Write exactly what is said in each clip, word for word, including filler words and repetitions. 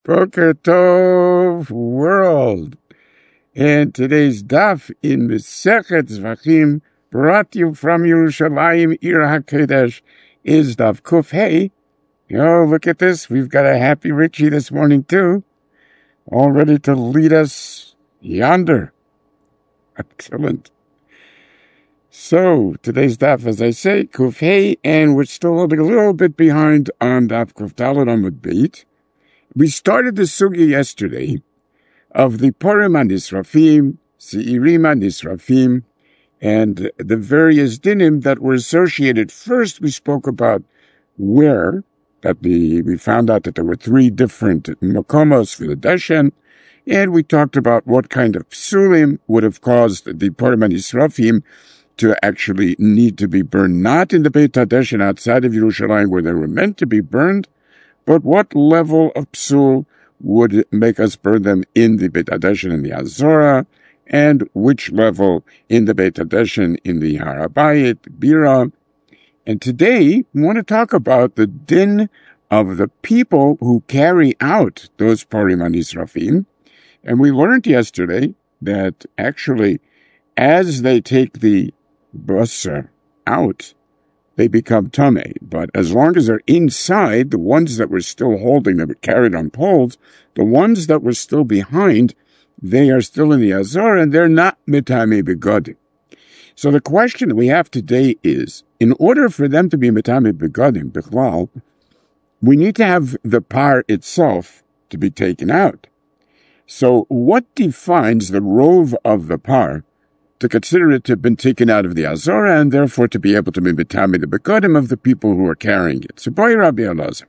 Boker Tov world. And today's daf in Mesechet Zvachim, brought to you from Yerushalayim, Ir HaKodesh, is daf Kuf Hey. Oh, look at this. We've got a happy Richie this morning too, all ready to lead us yonder. Excellent. So, today's daf, as I say, Kuf Hey, and we're still holding a little bit behind on daf Kuf Dalet Amud Beit. We started the sugya yesterday of the Purim HaNisrafim, Seirim HaNisrafim, and the various dinim that were associated. First, we spoke about where, that the, we found out that there were three different makomos for the Deshen, and we talked about what kind of psulim would have caused the Purim HaNisrafim to actually need to be burned, not in the Beit HaDeshen outside of Yerushalayim where they were meant to be burned, but what level of psul would make us burn them in the Beit HaDeshen in the Azora, and which level in the Beit HaDeshen in the Har HaBayit, Bira. And today, we want to talk about the din of the people who carry out those Purim HaNisrafim. And we learned yesterday that actually, as they take the basar out, they become tameh. But as long as they're inside, the ones that were still holding, that were carried on poles, the ones that were still behind, they are still in the Azor, and they're not mitame begodim. So the question that we have today is, in order for them to be mitame begodim, bichlal, we need to have the par itself to be taken out. So what defines the rove of the par to consider it to have been taken out of the Azora, and therefore to be able to be mitame the begodim of the people who are carrying it? So, boy, Rabbi Elazar,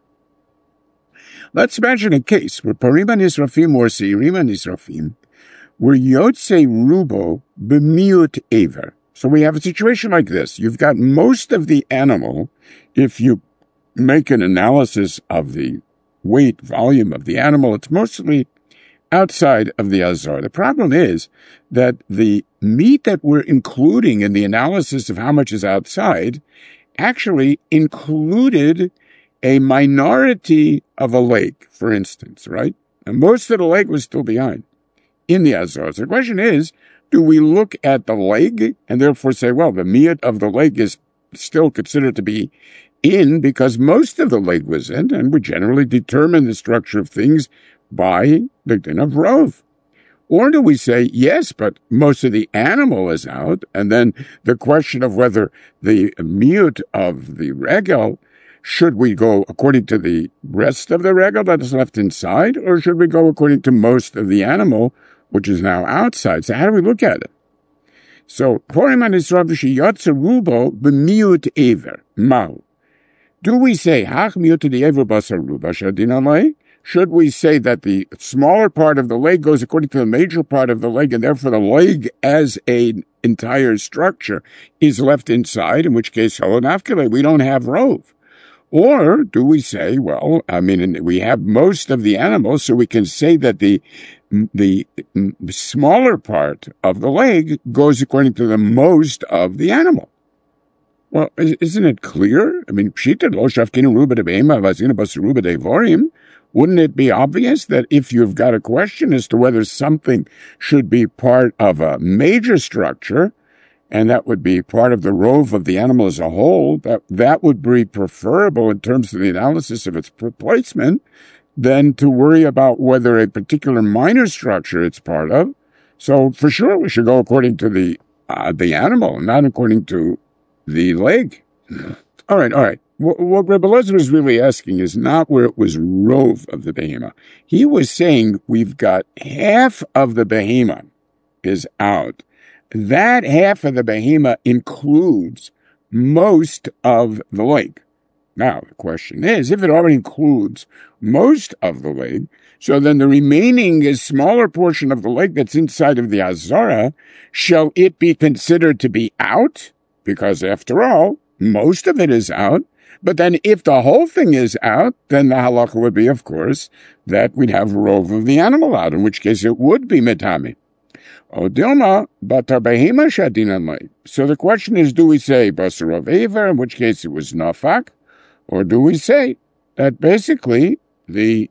let's imagine a case where Purim HaNisrafim or Seirim HaNisrafim were Yotze Rubo b'miut Ever. So we have a situation like this. You've got most of the animal, if you make an analysis of the weight, volume of the animal, it's mostly outside of the Azor. The problem is that the meat that we're including in the analysis of how much is outside actually included a minority of a leg, for instance, right? And most of the leg was still behind in the Azor. So the question is, do we look at the leg and therefore say, well, the meat of the leg is still considered to be in because most of the leg was in, and we generally determine the structure of things by the din of rove? Or do we say, yes, but most of the animal is out, and then the question of whether the mute of the regel, should we go according to the rest of the regel that is left inside, or should we go according to most of the animal, which is now outside? So how do we look at it? So, Purim HaNisrafim sheyotze rubo b'miut Ever. Mal. Do we say, hach miut the Ever basar ruba shadin alei? Should we say that the smaller part of the leg goes according to the major part of the leg, and therefore the leg as an entire structure is left inside, in which case, we don't have rove? Or do we say, well, I mean, we have most of the animal, so we can say that the the smaller part of the leg goes according to the most of the animal? Well, isn't it clear? I mean, pshita lo shafkinu ruba de be'ema vazinu bas ruba de vorim. Wouldn't it be obvious that if you've got a question as to whether something should be part of a major structure, and that would be part of the rove of the animal as a whole, that that would be preferable in terms of the analysis of its placement than to worry about whether a particular minor structure it's part of? So for sure we should go according to the uh, the animal, not according to the leg. All right, all right. What, what Rebbe Elazar was really asking is not where it was rove of the behema. He was saying we've got half of the behema is out. That half of the behema includes most of the leg. Now, the question is, if it already includes most of the leg, so then the remaining is smaller portion of the leg that's inside of the Azara, shall it be considered to be out? Because after all, most of it is out. But then if the whole thing is out, then the halacha would be, of course, that we'd have rove of the animal out, in which case it would be mitame. O dilma, batar behema shadin. So the question is, do we say basar of Ever, in which case it was nafak, or do we say that basically the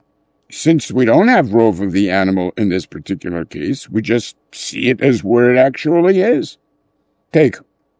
since we don't have rov of the animal in this particular case, we just see it as where it actually is. Take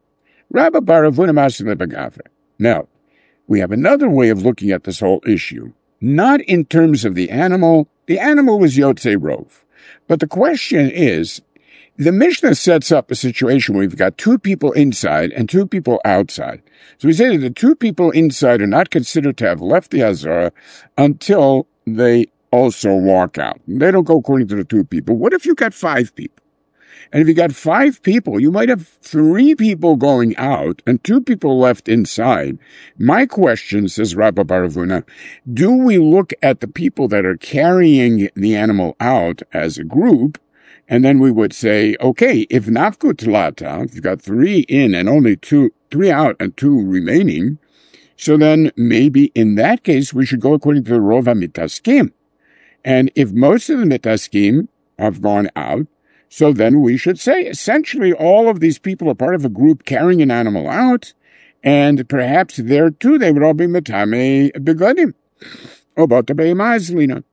Rabba Baravuna Masile Bagafe. Now, we have another way of looking at this whole issue, not in terms of the animal. The animal was Yotze Rov. But the question is, the Mishnah sets up a situation where we've got two people inside and two people outside. So we say that the two people inside are not considered to have left the Azara until they also walk out. They don't go according to the two people. What if you got five people? And if you got five people, you might have three people going out and two people left inside. My question, says Rabba Baravuna, do we look at the people that are carrying the animal out as a group? And then we would say, okay, if nafku tlata, if you've got three in and only two, three out and two remaining, so then maybe in that case we should go according to the rov mitaskim. And if most of the mitaskim have gone out, so then we should say, essentially, all of these people are part of a group carrying an animal out, and perhaps there too they would all be metame begodim. About the beimazlina.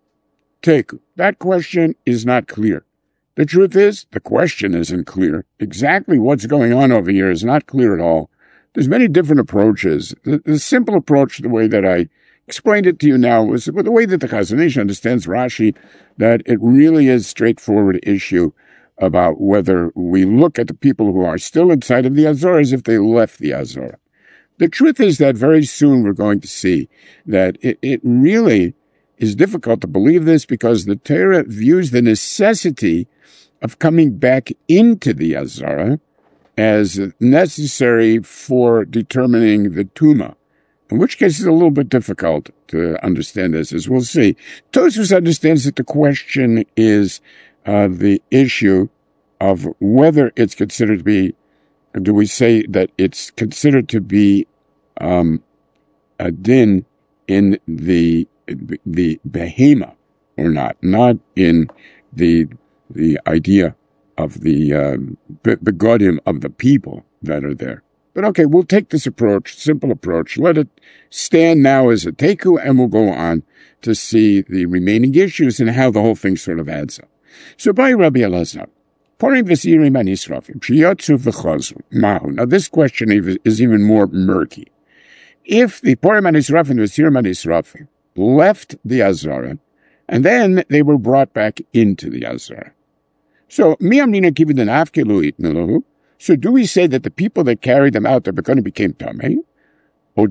Take that question is not clear. The truth is, the question isn't clear. Exactly what's going on over here is not clear at all. There's many different approaches. The, the simple approach, the way that I explained it to you now, was the way that the Chazon Ish understands Rashi, that it really is a straightforward issue about whether we look at the people who are still inside of the Azor as if they left the Azor. The truth is that very soon we're going to see that it, it really is difficult to believe this because the Torah views the necessity of coming back into the Azara as necessary for determining the Tuma. In which case it's a little bit difficult to understand this, as we'll see. Tosfos understands that the question is uh, the issue of whether it's considered to be, do we say that it's considered to be um, a din in the the behema or not, not in the the idea of the um, begodim of the people that are there. But okay, we'll take this approach, simple approach. Let it stand now as a teku, and we'll go on to see the remaining issues and how the whole thing sort of adds up. So by Rabbi Elazar, Porim v'sirim anisrafim, shiyotzu v'chozu, mahu. Now this question is even more murky. If the Porim anisrafim v'sirim anisrafim left the Azara, and then they were brought back into the Azara. So, mi amnina kividan afkelu itnelahu. So do we say that the people that carried them out, they're going to become tamei? Or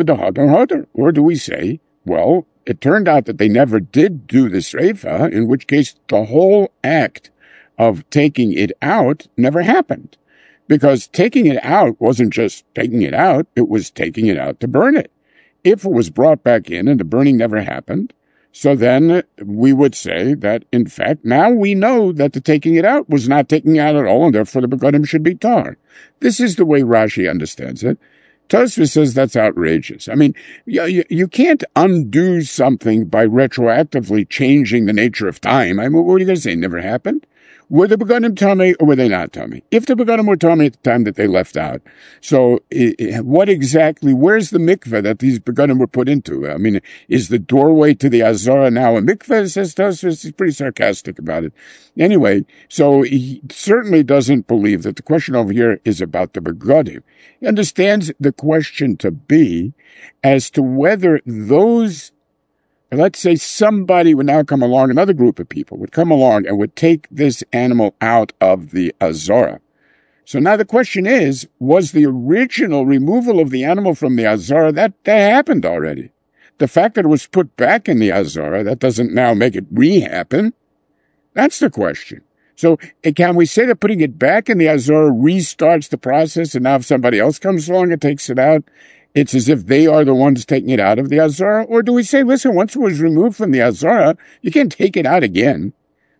do we say, well, it turned out that they never did do the sreifa, in which case the whole act of taking it out never happened. Because taking it out wasn't just taking it out, it was taking it out to burn it. If it was brought back in and the burning never happened, so then we would say that, in fact, now we know that the taking it out was not taking it out at all, and therefore the begodim should be tar. This is the way Rashi understands it. Tosfos says that's outrageous. I mean, you, you, you can't undo something by retroactively changing the nature of time. I mean, what are you going to say? It never happened? Were the begonim tamei or were they not tamei? If the begonim were tamei at the time that they left out, so what exactly, where's the mikveh that these begonim were put into? I mean, is the doorway to the Azara now a mikveh? Says Tosfos. He's pretty sarcastic about it. Anyway, so he certainly doesn't believe that the question over here is about the begonim. He understands the question to be as to whether those, let's say somebody would now come along, another group of people would come along and would take this animal out of the Azara. So now the question is, was the original removal of the animal from the Azara, that, that happened already. The fact that it was put back in the Azara, that doesn't now make it re-happen. That's the question. So can we say that putting it back in the Azara restarts the process, and now if somebody else comes along and takes it out, it's as if they are the ones taking it out of the Azara? Or do we say, listen, once it was removed from the Azara, you can't take it out again?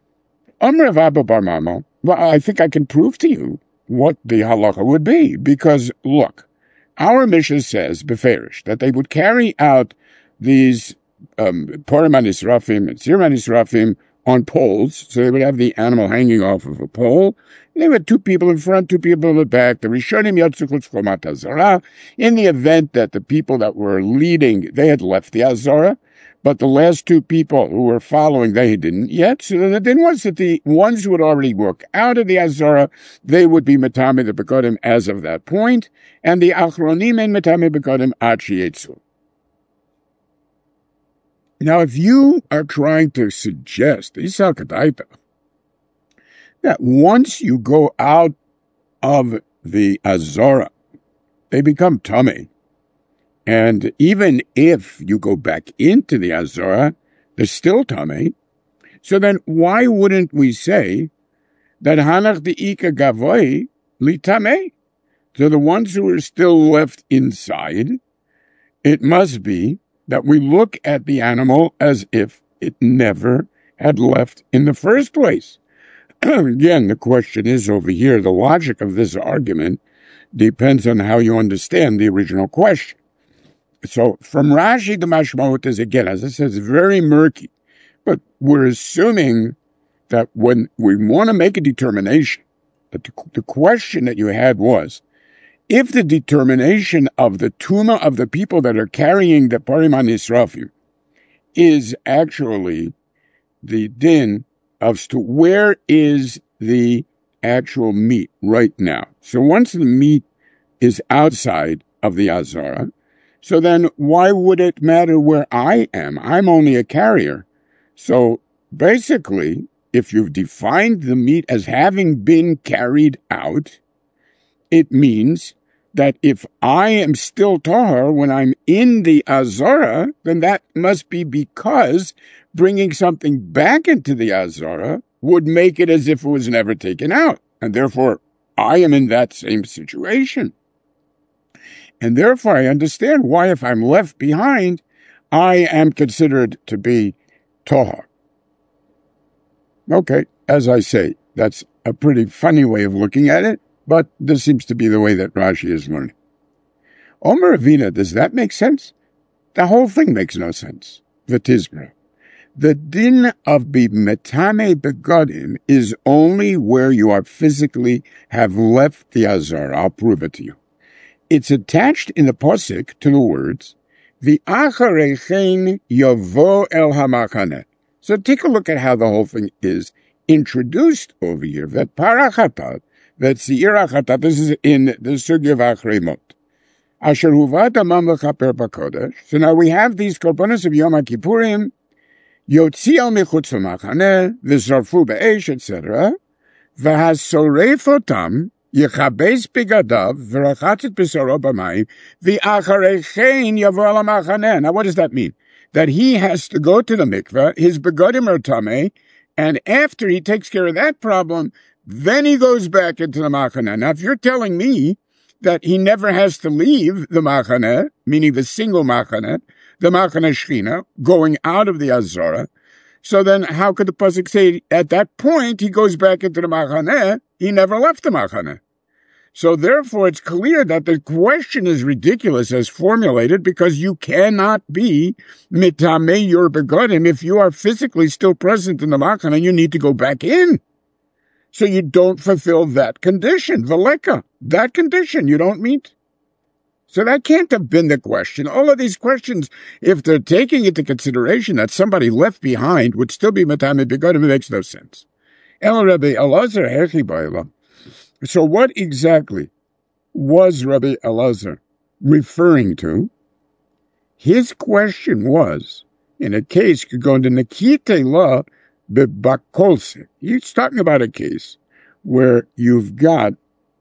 Amr of Abba Bar Mamo, well, I think I can prove to you what the halacha would be. Because, look, our Mishnah says, beferish, that they would carry out these um, Porim anisrafim and Sirim anisrafim on poles, so they would have the animal hanging off of a pole. And they had two people in front, two people in the back. The Rishonim yatzu chutz chomat hazara. In the event that the people that were leading, they had left the Azara, but the last two people who were following, they didn't yet. So the din was that the ones who had already walked out of the Azara, they would be Matame the Begodim as of that point, and the Achronim and Matame Begodim Achi Yetzu. Now, if you are trying to suggest, that once you go out of the Azara, they become Tameh. And even if you go back into the Azara, they're still Tameh. So then why wouldn't we say that Hanach De'ika Gavoi Li Tameh? So the ones who are still left inside, it must be that we look at the animal as if it never had left in the first place. Again, the question is over here, the logic of this argument depends on how you understand the original question. So from Rashi, the mashmaut is, again, as I said, it's very murky. But we're assuming that when we want to make a determination, that the, the question that you had was, if the determination of the tuma of the people that are carrying the parim hanisrafim is actually the din of to where is the actual meat right now. So once the meat is outside of the Azara, so then why would it matter where I am? I'm only a carrier. So basically, if you've defined the meat as having been carried out, it means that if I am still tahar when I'm in the Azara, then that must be because bringing something back into the Azara would make it as if it was never taken out. And therefore, I am in that same situation. And therefore, I understand why, if I'm left behind, I am considered to be Tohar. Okay, as I say, that's a pretty funny way of looking at it, but this seems to be the way that Rashi is learning. Omer Avina, does that make sense? The whole thing makes no sense. V'tizbra. The din of Metame Begodim is only where you are physically have left the Azar. I'll prove it to you. It's attached in the posik to the words, V'acharechein yavo el hamachane. So take a look at how the whole thing is introduced over here. That parachatat, that si'irachatat, this is in the Sugya V'achremot. Asher huvat amam l'chaper b'kodesh. So now we have these korbanos of Yom HaKippurim, Yotzi al michutz l'machaneh, v'zarfu be'esh, et cetera. V'hasoref otam, Yechabes bigadav, v'rachatzet b'saro b'mayim, v'acharechein yavo al hamachaneh. Now what does that mean? That he has to go to the mikveh, his begodim are tameh, and after he takes care of that problem, then he goes back into the machaneh. Now if you're telling me that he never has to leave the machaneh, meaning the single machaneh, the machaneh shechina, going out of the Azara, so then how could the pasuk say at that point he goes back into the machaneh? He never left the machaneh. So therefore it's clear that the question is ridiculous as formulated, because you cannot be mitameh your begodim if you are physically still present in the machaneh. You need to go back in. So you don't fulfill that condition, veleka, that condition you don't meet. So that can't have been the question. All of these questions, if they're taking into consideration that somebody left behind would still be mitameh begodim, it makes no sense. El Rabbi Elazar hechi ba'elam. So what exactly was Rabbi Elazar referring to? His question was, in a case could go into Nekite law, bebakolse. He's talking about a case where you've got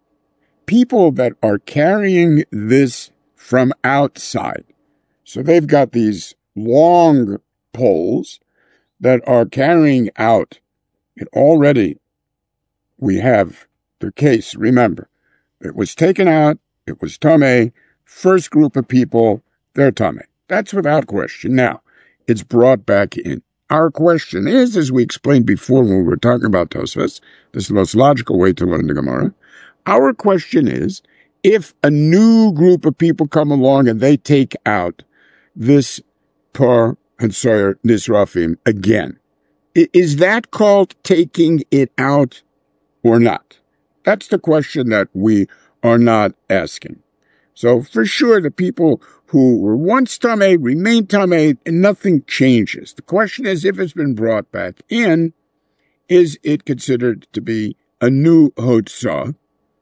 people that are carrying this from outside. So they've got these long poles that are carrying out. And already we have the case. Remember, it was taken out. It was tameh. First group of people, they're tameh. That's without question. Now, it's brought back in. Our question is, as we explained before when we were talking about Tosfos, this is the most logical way to learn the Gemara. Our question is, if a new group of people come along and they take out this par and soyer nisrafim again, is that called taking it out or not? That's the question that we are not asking. So for sure, the people who were once tamei remain tamei, and nothing changes. The question is, if it's been brought back in, is it considered to be a new hotzah,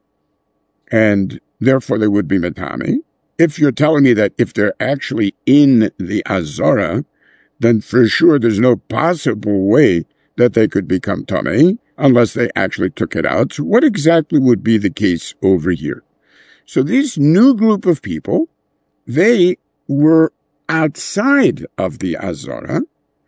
and therefore they would be metame? If you're telling me that if they're actually in the azara, then for sure there's no possible way that they could become tamei unless they actually took it out. So what exactly would be the case over here? So this new group of people, they were outside of the azara,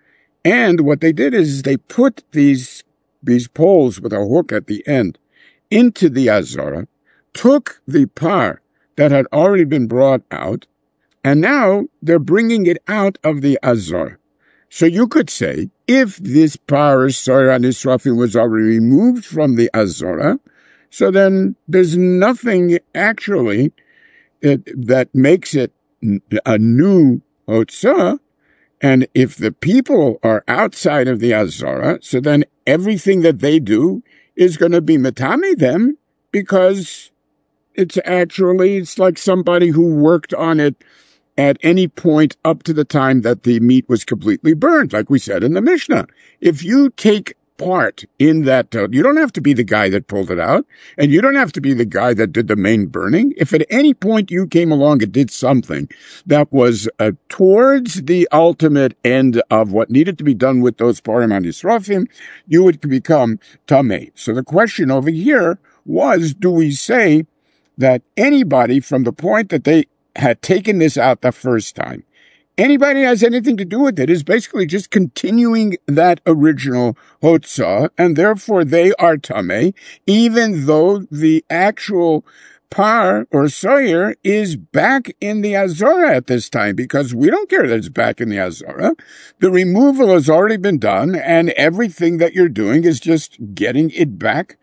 and what they did is they put these, these poles with a hook at the end into the azara, took the par that had already been brought out, and now they're bringing it out of the azara. So you could say, if this par, soyer, and nisrafim was already removed from the azara, so then there's nothing actually it, that makes it a new hotzah. And if the people are outside of the azara, so then everything that they do is going to be metame them, because it's actually, it's like somebody who worked on it at any point up to the time that the meat was completely burned, like we said in the Mishnah. If you take part in that, uh, you don't have to be the guy that pulled it out, and you don't have to be the guy that did the main burning. If at any point you came along and did something that was uh, towards the ultimate end of what needed to be done with those parim and nisrafim, you would become tamei. So the question over here was, do we say that anybody from the point that they had taken this out the first time, anybody has anything to do with it is basically just continuing that original hotzah, and therefore they are tamei, even though the actual par or soyer is back in the azara at this time, because we don't care that it's back in the azara. The removal has already been done, and everything that you're doing is just getting it back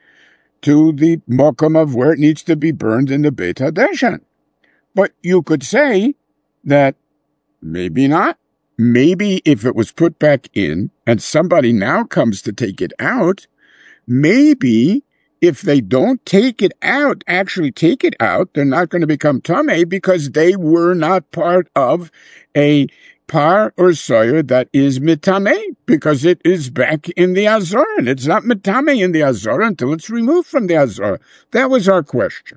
to the mokum of where it needs to be burned in the Beit HaDeshan. But you could say that maybe not. Maybe if it was put back in and somebody now comes to take it out, maybe if they don't take it out, actually take it out, they're not going to become tamei because they were not part of a par or soyer that is mitamei, because it is back in the azara, and it's not mitamei in the azara until it's removed from the azara. That was our question.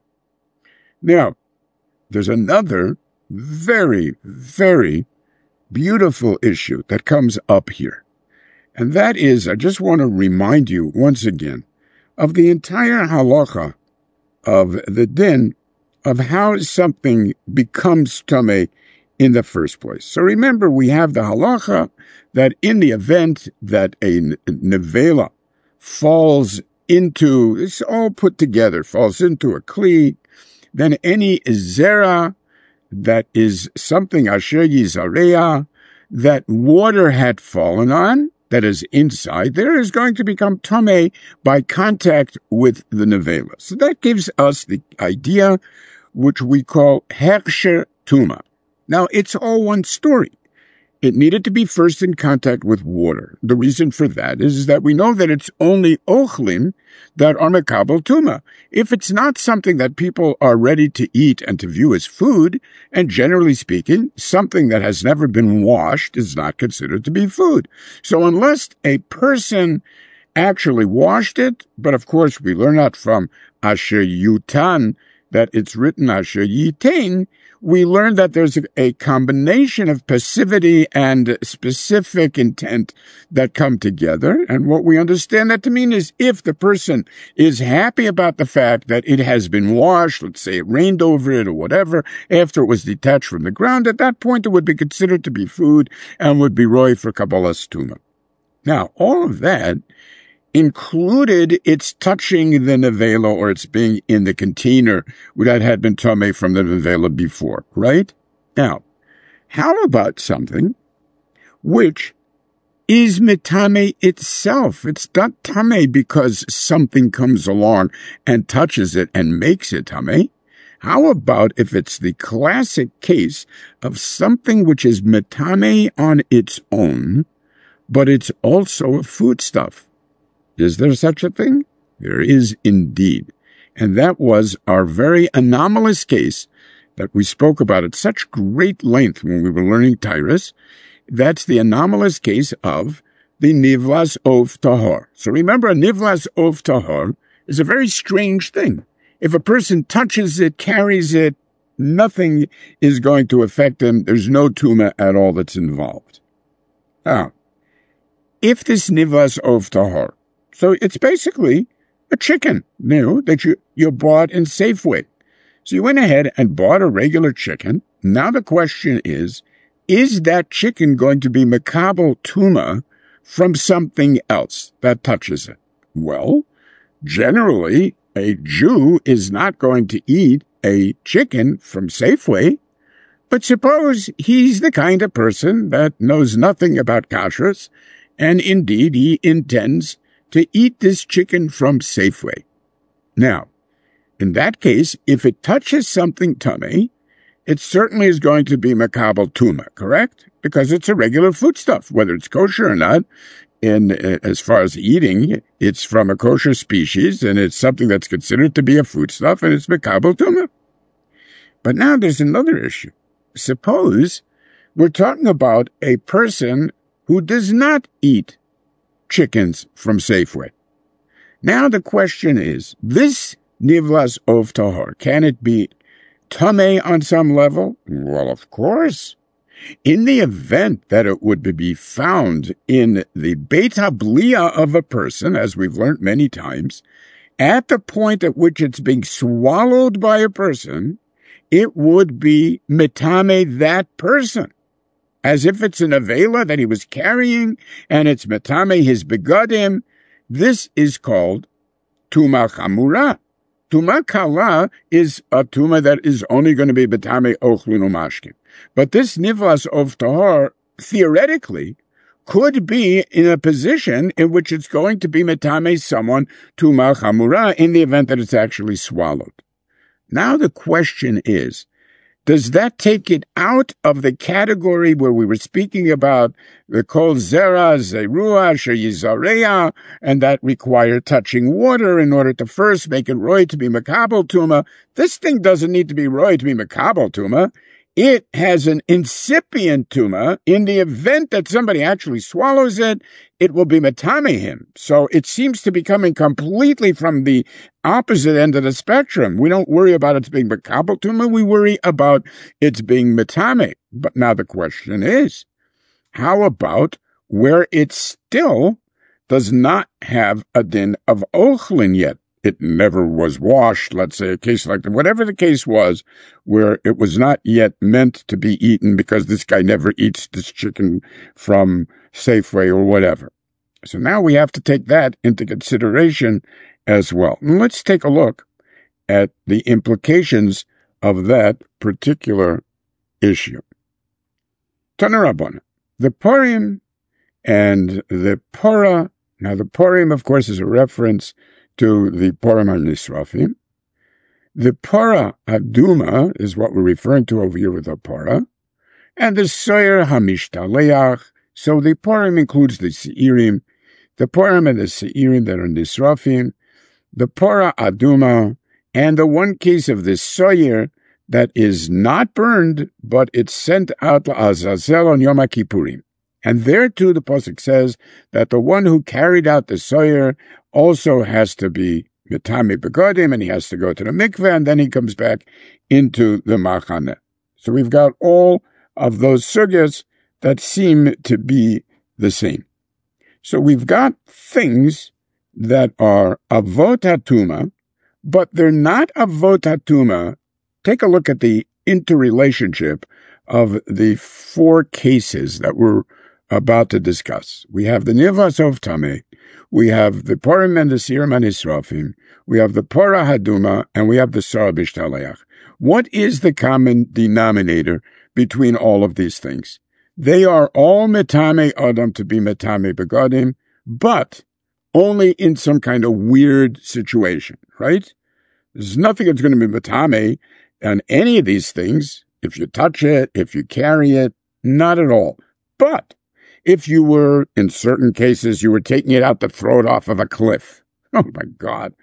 Now, there's another very, very beautiful issue that comes up here. And that is, I just want to remind you once again of the entire halacha of the din of how something becomes tamei in the first place. So remember, we have the halacha that in the event that a nevela falls into, it's all put together, falls into a kli, then any zera that is something asher yizareya, that water had fallen on, that is inside there, is going to become tamei by contact with the nevela. So that gives us the idea, which we call heksher tuma. Now, it's all one story. It needed to be first in contact with water. The reason for that is that we know that it's only ochlim that are mekabel tuma. If it's not something that people are ready to eat and to view as food, and generally speaking, something that has never been washed is not considered to be food. So unless a person actually washed it, but of course we learn that from asher yutan, that it's written asher yitain, we learn that there's a, a combination of passivity and specific intent that come together. And what we understand that to mean is if the person is happy about the fact that it has been washed, let's say it rained over it or whatever, after it was detached from the ground, at that point it would be considered to be food and would be roy for Kabbalas Tuma. Now, all of that included its touching the nevela, or its being in the container that had been tamei from the nevela before, right? Now, how about something which is mitame itself? It's not tamei because something comes along and touches it and makes it tamei. How about if it's the classic case of something which is mitame on its own, but it's also a foodstuff? Is there such a thing? There is indeed. And that was our very anomalous case that we spoke about at such great length when we were learning Tyrus. That's the anomalous case of the Nivlas of Tahor. So remember, a Nivlas of Tahor is a very strange thing. If a person touches it, carries it, nothing is going to affect him. There's no tumah at all that's involved. Now, if this Nivlas of Tahor, so it's basically a chicken, you know, that you, you bought in Safeway. So you went ahead and bought a regular chicken. Now the question is, is that chicken going to be makabel tumah from something else that touches it? Well, generally, a Jew is not going to eat a chicken from Safeway, but suppose he's the kind of person that knows nothing about kashrus, and indeed he intends to eat this chicken from Safeway. Now, in that case, if it touches something tummy, it certainly is going to be makabel tumah, correct? Because it's a regular foodstuff, whether it's kosher or not. In uh, as far as eating, it's from a kosher species, and it's something that's considered to be a foodstuff, and it's makabel tumah. But now there's another issue. Suppose we're talking about a person who does not eat chickens from Safeway. Now the question is, this Nivlas of Tahor, can it be tameh on some level? Well, of course. In the event that it would be found in the Beit HaBliah of a person, as we've learned many times, at the point at which it's being swallowed by a person, it would be metame that person, as if it's an avela that he was carrying, and it's metame his begadim. This is called tumah chamura. Tumah kala is a tumah that is only going to be betame ochlun umashkin. But this nivlas of tahor, theoretically, could be in a position in which it's going to be metame someone tumah chamura in the event that it's actually swallowed. Now the question is, does that take it out of the category where we were speaking about the kol zera, zerua, sheyizareya, and that require touching water in order to first make it roy to be makabel tumah? This thing doesn't need to be roy to be makabel tumah. It has an incipient tumah. In the event that somebody actually swallows it, it will be metame him. So it seems to be coming completely from the opposite end of the spectrum. We don't worry about it being makabel tumah. We worry about it's being metame. But now the question is, how about where it still does not have a din of ochlin yet? It never was washed, let's say, a case like that. Whatever the case was, where it was not yet meant to be eaten because this guy never eats this chicken from Safeway or whatever. So now we have to take that into consideration as well. And let's take a look at the implications of that particular issue. Tana Rabbana, the Purim and the Porah. Now the Purim, of course, is a reference to the Purim HaNisrafim. The Porah Aduma is what we're referring to over here with the Porah, and the Soyer HaMishtaleach. So the Purim includes the Seirim, the Purim and the Seirim that are Nisrafim, the Porah Aduma, and the one case of the Soyer that is not burned, but it's sent out to Azazel on Yom HaKippurim. And there too the Pasuk says that the one who carried out the Soyer also has to be metame begadim, and he has to go to the mikveh, and then he comes back into the machaneh. So we've got all of those sugyas that seem to be the same. So we've got things that are avot hatuma, but they're not avot hatuma. Take a look at the interrelationship of the four cases that we're about to discuss. We have the Nivlas of Tameh, we have the Purim and the Seirim and Nisrafim, we have the Porah Haduma, and we have the Sarah B'Shtaleach. What is the common denominator between all of these things? They are all metame adam to be metame begadim, but only in some kind of weird situation, right? There's nothing that's going to be metame on any of these things. If you touch it, if you carry it, not at all. But if you were, in certain cases, you were taking it out to throw it off of a cliff. Oh, my God.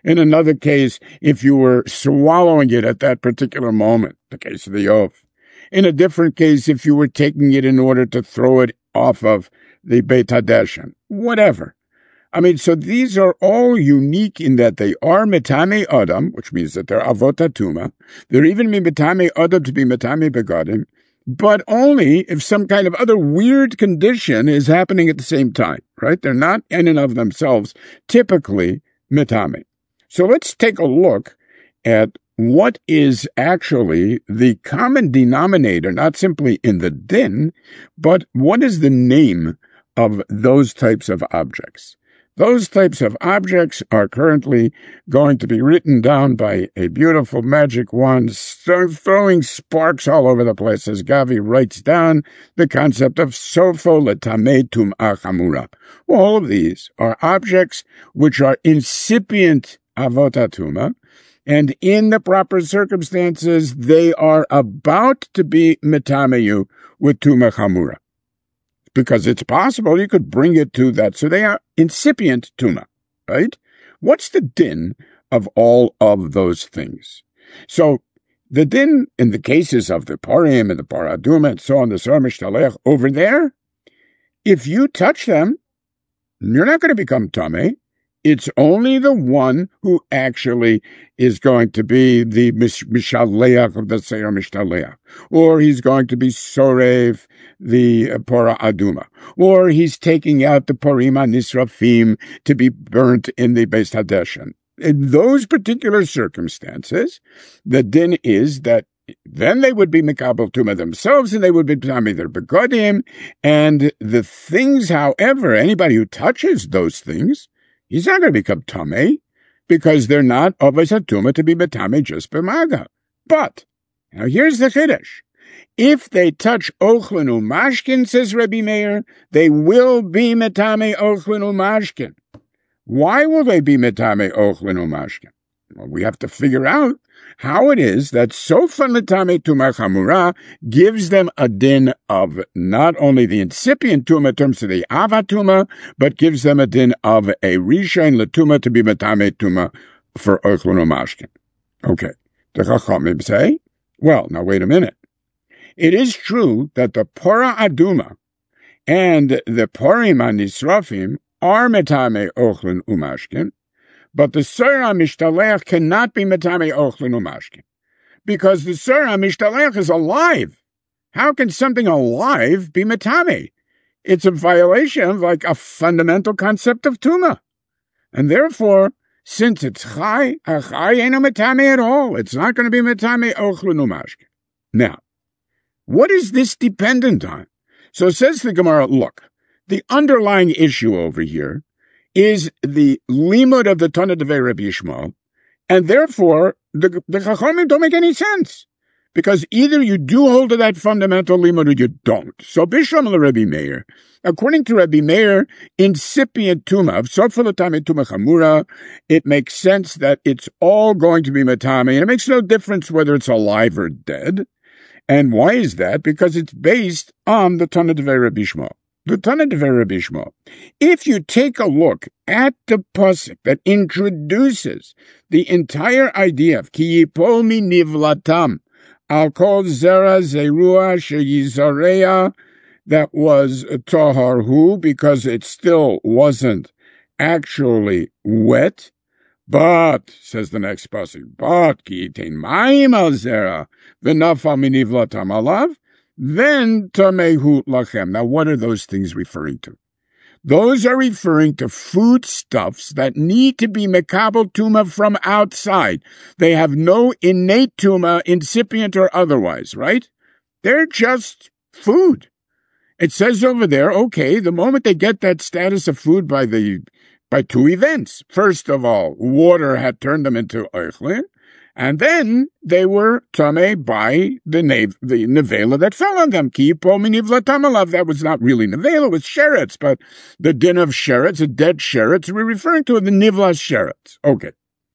In another case, if you were swallowing it at that particular moment, the case of the oath. In a different case, if you were taking it in order to throw it off of the Beit HaDeshen, whatever. I mean, so these are all unique in that they are Metame Adam, which means that they're Avot HaTuma. They're even Metame Adam to be Metame Begadim, but only if some kind of other weird condition is happening at the same time, right? They're not in and of themselves typically Metame. So let's take a look at what is actually the common denominator, not simply in the din, but what is the name of those types of objects. Those types of objects are currently going to be written down by a beautiful magic wand, throwing sparks all over the place as Gavi writes down the concept of sofo letamei tum'ah chamura. All of these are objects which are incipient avot hatuma, and in the proper circumstances, they are about to be metameyu with tum'ah chamura. Because it's possible you could bring it to that. So they are incipient tuma, right? What's the din of all of those things? So the din in the cases of the parim and the paraduma and so on, the sar mishtalech over there, if you touch them, you're not going to become tameh. It's only the one who actually is going to be the mishaleach of the seir mishtaleach, or he's going to be sorev, the uh, pora aduma, or he's taking out the porima nisrafim to be burnt in the Beis HaDeshen. In those particular circumstances, the din is that then they would be mekabel tuma themselves, and they would be tamei their begodim, and the things, however, anybody who touches those things, he's not going to become tamei, because they're not avos hatuma to be betamei just b'maga. But now here's the chiddush: if they touch ochlin umashkin, says Rebbe Meir, they will be metame ochlin umashkin. Why will they be metame ochlin umashkin? Well, we have to figure out how it is that sofa metame tumah chamura gives them a din of not only the incipient tumah in terms of the avatuma, but gives them a din of a rishain letuma to be metame tumah for ochlin umashkin. Okay, the Chachamim say, well, now wait a minute. It is true that the pora aduma and the porim anisrafim are metame ochlin umashkin, but the seir mishtalech cannot be metame ochlin umashkin, because the seir mishtalech is alive. How can something alive be metame? It's a violation of like a fundamental concept of tuma, and therefore, since it's chai, a chai ain't a metame at all. It's not going to be metame ochlin umashkin. Now, what is this dependent on? So says the Gemara, look, the underlying issue over here is the limud of the Tana Devei Rabbi Yishmael, and therefore the, the Chachamim don't make any sense, because either you do hold to that fundamental limud or you don't. So Bishlam le Rabbi Meir, according to Rabbi Meir, incipient tumah, sofa l'tamei tumah chamura, it makes sense that it's all going to be metame, and it makes no difference whether it's alive or dead. And why is that? Because it's based on the Tana Devei Rabbi Yishmael. The Tana Devei Rabbi Yishmael. If you take a look at the pasuk that introduces the entire idea of ki yipol mi nivlatam al kol zera zerua sheyizareya, that was toharhu because it still wasn't actually wet. But, says the next pasuk, but ki yitain mayim al zera v'nafal mi nivlatam alav, then tamehu lachem. Now, what are those things referring to? Those are referring to foodstuffs that need to be mekabel tuma from outside. They have no innate tuma, incipient or otherwise, right? They're just food. It says over there, okay, the moment they get that status of food by the by two events. First of all, water had turned them into oichlin, and then they were tamei by the nev- the nevela that fell on them. Ki yipol mi nivlatam alav. That was not really nevela, it was sheretz, but the din of sheretz, a dead sheretz, we're referring to the nivlas sheretz. Okay.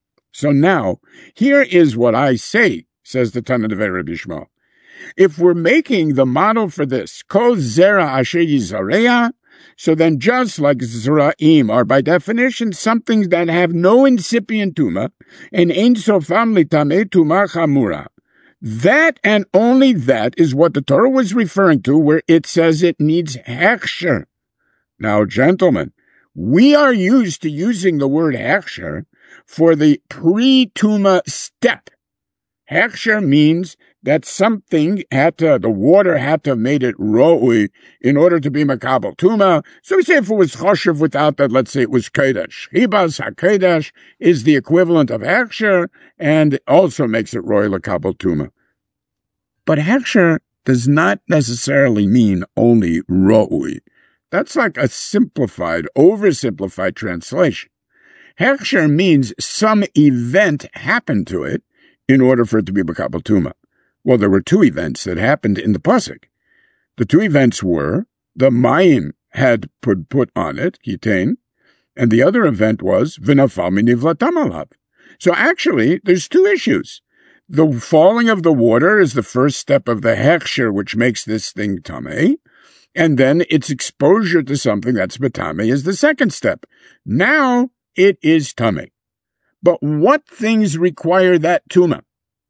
So now, here is what I say, says the Tana Devei Rabbi Yishmael. If we're making the model for this, kol zera asher yizareya, So then just like Zra'im are by definition something that have no incipient tuma, and Ein Sofam Litamei Tuma Chamura. That and only that is what the Torah was referring to where it says it needs hechsher. Now, gentlemen, we are used to using the word hechsher for the pre-tuma step. Hechsher means that something had to, the water had to have made it ro'ui in order to be makabel tuma. So we say if it was choshev without that, let's say it was kodesh. Hibas hakodesh is the equivalent of hechsher and also makes it ro'ui makabel tuma. But hechsher does not necessarily mean only ro'ui. That's like a simplified, oversimplified translation. Hechsher means some event happened to it in order for it to be makabel tuma. Well, there were two events that happened in the pasuk. The two events were the mayim had put put on it, kitain, and the other event was v'nafal minivlatam alav. So actually, there's two issues. The falling of the water is the first step of the hechsher, which makes this thing tamei, and then its exposure to something that's betame is the second step. Now it is tamei. But what things require that tuma?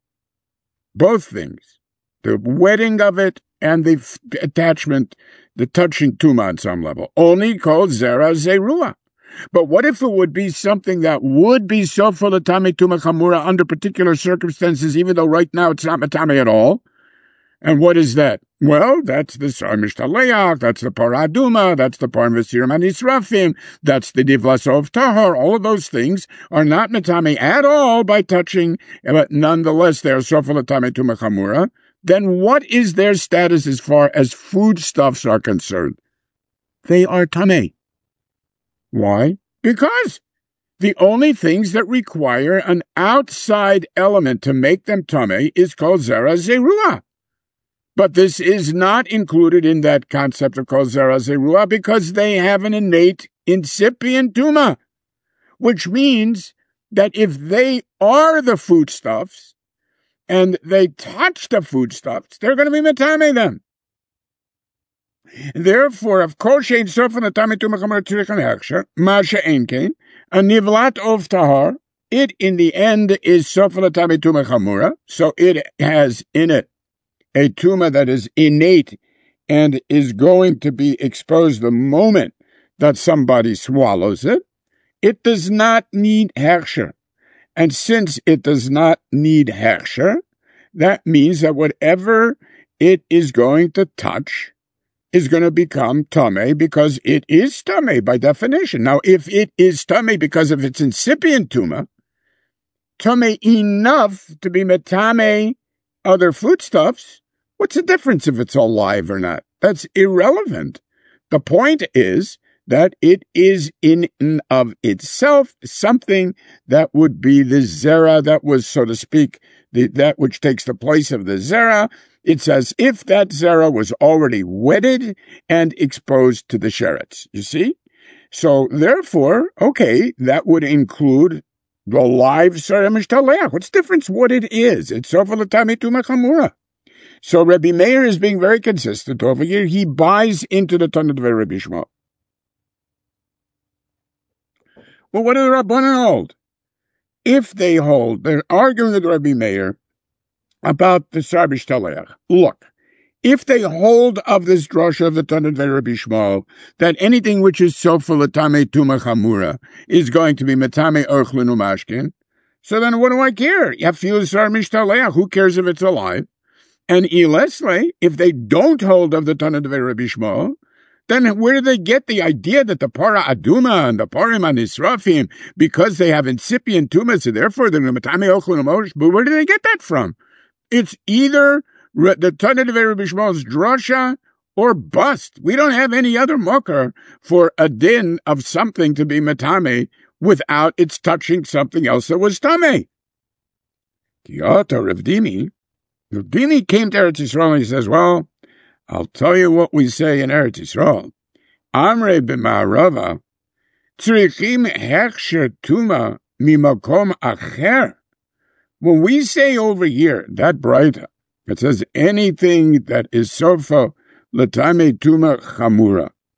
Both things. The wetting of it and the f- attachment, the touching tuma on some level. Only called zera zerua. But what if it would be something that would be sofa l'tamei tuma chamura under particular circumstances, even though right now it's not matame at all? And what is that? Well, that's the Sar Mishtaleach, that's the Parah Aduma, that's the Par Mesirim HaNisrafim, that's the Divlasov Tahor. All of those things are not metame at all by touching, but nonetheless they are Sofa L'Tamei Tuma Chamura. Then what is their status as far as foodstuffs are concerned? They are tamei. Why? Because the only things that require an outside element to make them tamei is called Zera Zerua. But this is not included in that concept of kol zera zerua because they have an innate incipient tuma, which means that if they are the foodstuffs and they touch the foodstuffs, they're going to be metame them. Therefore, of kol shein sof l'tamei tuma chamura tzrich hechsher, ma she'ein kein, a nivlat of tahar, it in the end is sof l'tamei tuma chamura, so it has in it a tuma that is innate and is going to be exposed the moment that somebody swallows it, it does not need hechsher. And since it does not need hechsher, that means that whatever it is going to touch is going to become tamei because it is tamei by definition. Now, if it is tamei because of its incipient tuma, tamei enough to be metame other foodstuffs, what's the difference if it's alive or not? That's irrelevant. The point is that it is in and of itself something that would be the zera that was, so to speak, the, that which takes the place of the zera. It's as if that zera was already wetted and exposed to the sheretz. You see? So therefore, okay, that would include the live zera mishtaleach. What's the difference what it is? It's sofa l'tamei tuma chamura. So Rabbi Meir is being very consistent over here. He buys into the Tanna Devei Rabbi Shmuel. Well, what do the Rabbanan hold? If they hold, they're arguing with Rabbi Meir about the Sar Mishtaleach. Look, if they hold of this drasha of the Tanna Devei Rabbi Shmuel, that anything which is sofa l'tamei tuma chamura is going to be metame orchlin umashkin, so then what do I care? You have to feel Sar Mishtaleach. Who cares if it's alive? And Ilesle, if they don't hold of the Tanna Devei Rabbi Shmuel, then where do they get the idea that the Parah Aduma and the Parim HaNisrafim, because they have incipient tumas, so therefore they're going to metame ochlin umosh? But where do they get that from? It's either the Tanna Devei Rabbi Shmuel's drasha or bust. We don't have any other mokar for a din of something to be metame without it's touching something else that was tamei. Kiyata Rav Dimi, Rav Dimi came to Eretz Yisrael and he says, well, I'll tell you what we say in Eretz Yisrael. Amrei b'ma'arava, tzrichim hechsher tuma mimakom acher. When we say over here, that braita, it says anything that is sofa l'tamei tuma chamura,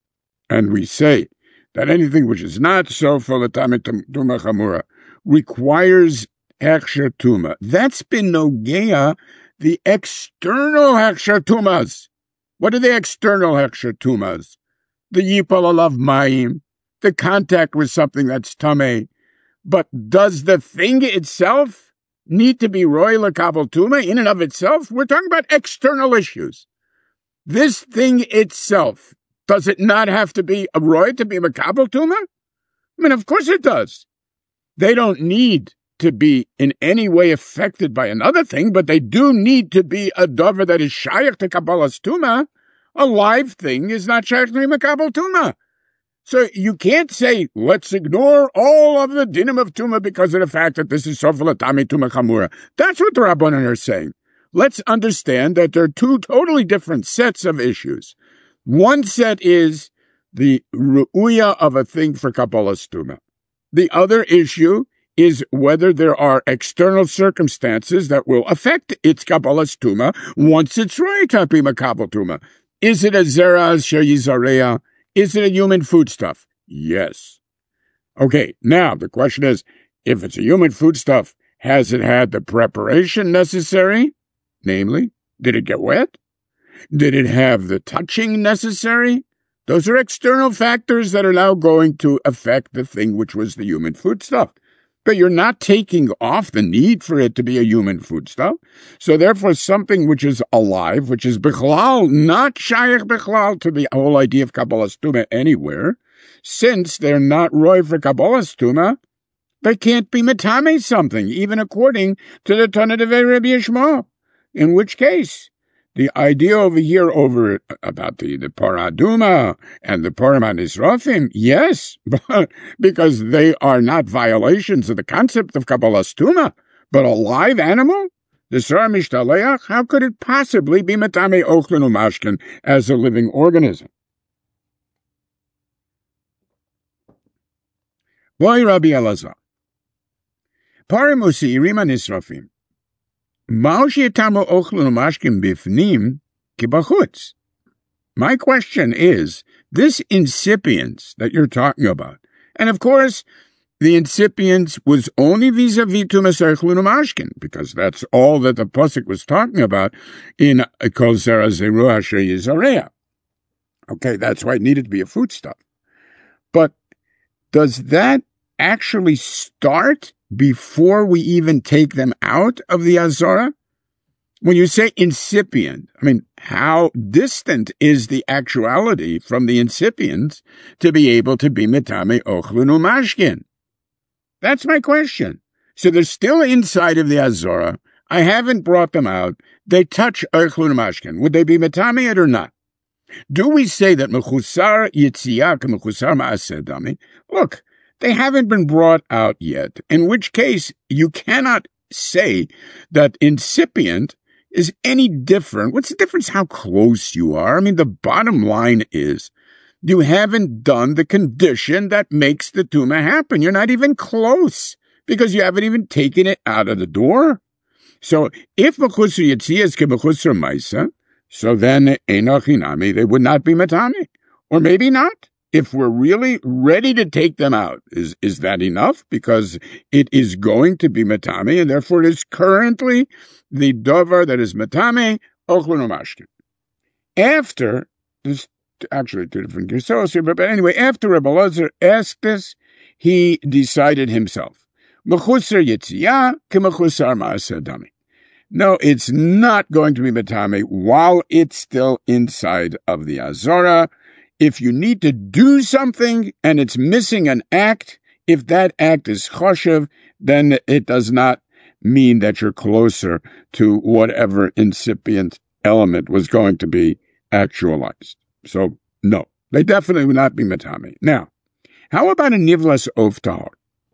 and we say that anything which is not sofa l'tamei tuma chamura requires hechsher tuma, that's been nogea the external hechsher tumas. What are the external hechsher tumas? The yipol alav mayim, the contact with something that's tamei. But does the thing itself need to be roy l'kabel tuma in and of itself? We're talking about external issues. This thing itself, does it not have to be a roy to be makabel tuma? I mean, of course it does. They don't need to be in any way affected by another thing, but they do need to be a dover that is shayach to kabbalas tuma. A live thing is not shayach to be makabel tuma. So you can't say, let's ignore all of the dinim of tuma because of the fact that this is sofa l'tamei tuma chamura. That's what the Rabbanan are saying. Let's understand that there are two totally different sets of issues. One set is the ru'uya of a thing for kabbalas tuma. The other issue is whether there are external circumstances that will affect its kabbalas tuma once it's right to be makabel tuma. Is it a zera sheyizareya? Is it a human foodstuff? Yes. Okay, now the question is, if it's a human foodstuff, has it had the preparation necessary? Namely, did it get wet? Did it have the touching necessary? Those are external factors that are now going to affect the thing which was the human foodstuff. But you're not taking off the need for it to be a human foodstuff. So therefore, something which is alive, which is bichlal, not shayach bichlal to the whole idea of kabbalas tuma anywhere, since they're not roy for kabbalas tuma, they can't be metame something, even according to the Tanna Devei Rabbi Yishmael. In which case, the idea over here over about the, the paraduma and the paraman israfim, yes, but because they are not violations of the concept of kabbalas tuma, but a live animal, the sar mishtaleach, how could it possibly be metame ochlin umashkin as a living organism? Boy Rabbi Elazar, paramusi iriman israfim. My question is, this incipience that you're talking about, and of course, the incipience was only vis-a-vis tumas eichlin umashkin, because that's all that the pasuk was talking about in kol zera zeru asher yizareya. Okay, that's why it needed to be a foodstuff. But does that actually start before we even take them out of the Azora? When you say incipient, I mean, how distant is the actuality from the incipient to be able to be metame ochlin umashkin? That's my question. So they're still inside of the Azora. I haven't brought them out. They touch ochlin umashkin. Would they be metame it or not? Do we say that mechusar yitziyah k'mechusar ma'aseh dami? Look, they haven't been brought out yet, in which case you cannot say that incipient is any different. What's the difference how close you are? I mean, the bottom line is you haven't done the condition that makes the tuma happen. You're not even close because you haven't even taken it out of the door. So if mechusar yitziyah is k'mechusar ma'aseh, so then einach hinami, they would not be metame, or maybe not. If we're really ready to take them out, is, is that enough? Because it is going to be metame, and therefore it is currently the davar that is metame, ochlin umashkin. After, there's actually two different gersos here, but, but anyway, after Rebbe Elazar asked this, he decided himself. Mechusar yitziyah k'mechusar ma'aseh dami. No, it's not going to be metame while it's still inside of the Azora. If you need to do something and it's missing an act, if that act is choshev, then it does not mean that you're closer to whatever incipient element was going to be actualized. So, no, they definitely would not be metame. Now, how about a nivlas of tahor?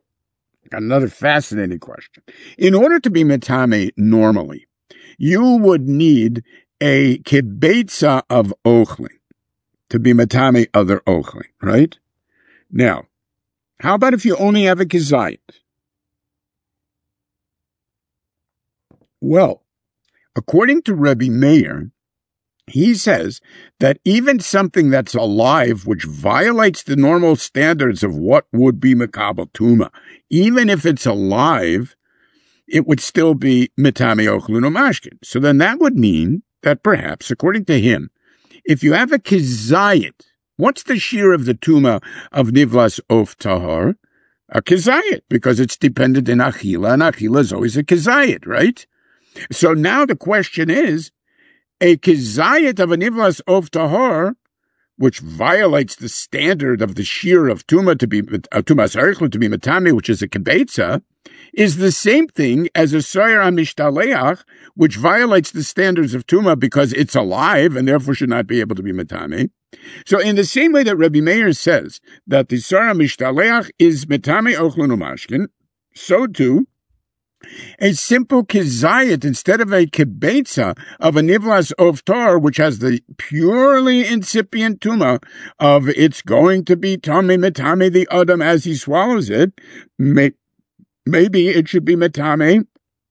Another fascinating question. In order to be metame normally, you would need a kibetza of ochlin to be metame other ochlin, right? Now, how about if you only have a kizayit? Well, according to Rebbe Meir, he says that even something that's alive, which violates the normal standards of what would be Makabel Tuma, even if it's alive, it would still be Mitame Ochlun Umashkin. So then that would mean that perhaps, according to him, if you have a Kizayit, what's the shear of the Tuma of Nivlas of Tahar? A Kizayit, because it's dependent in Achila, and Achila is always a Kizayit, right? So now the question is, a Kizayit of a Nivlas of Tahar, which violates the standard of the shear of Tuma to be, uh, Tumas Arichlun to be Matami, which is a Kibetza, is the same thing as a Soyer HaMishtaleach, which violates the standards of Tuma because it's alive and therefore should not be able to be Matami. So in the same way that Rabbi Meir says that the Soyer HaMishtaleach is Matami Ochlun Umashkin, so too, a simple kizayit instead of a kibetza of a nivlas of tar, which has the purely incipient tuma of it's going to be tame metame the adam as he swallows it, may, maybe it should be metame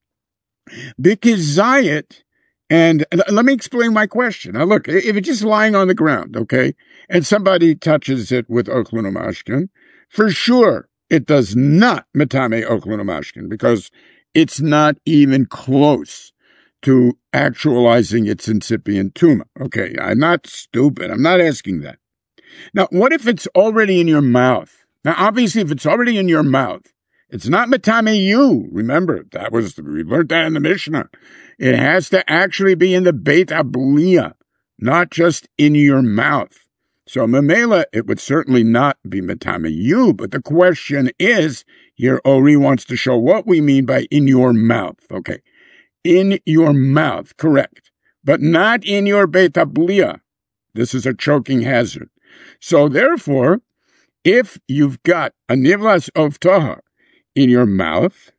bikizayit. And let me explain my question. Now look, if it's just lying on the ground, okay, and somebochlun touches it with ochlun umashkin, for sure it does not metame ochlun umashkin, because it's not even close to actualizing its incipient tuma. Okay, I'm not stupid. I'm not asking that. Now, what if it's already in your mouth? Now, obviously, if it's already in your mouth, it's not metame you. Remember, that was, we learned that in the Mishnah. It has to actually be in the Beit Abliya, not just in your mouth. So, Mamela, it would certainly not be metame you, but the question is, here, Ori wants to show what we mean by in your mouth. Okay. In your mouth, correct. But not in your Beit Abliya. This is a choking hazard. So therefore, if you've got a nivlas of tahar in your mouth,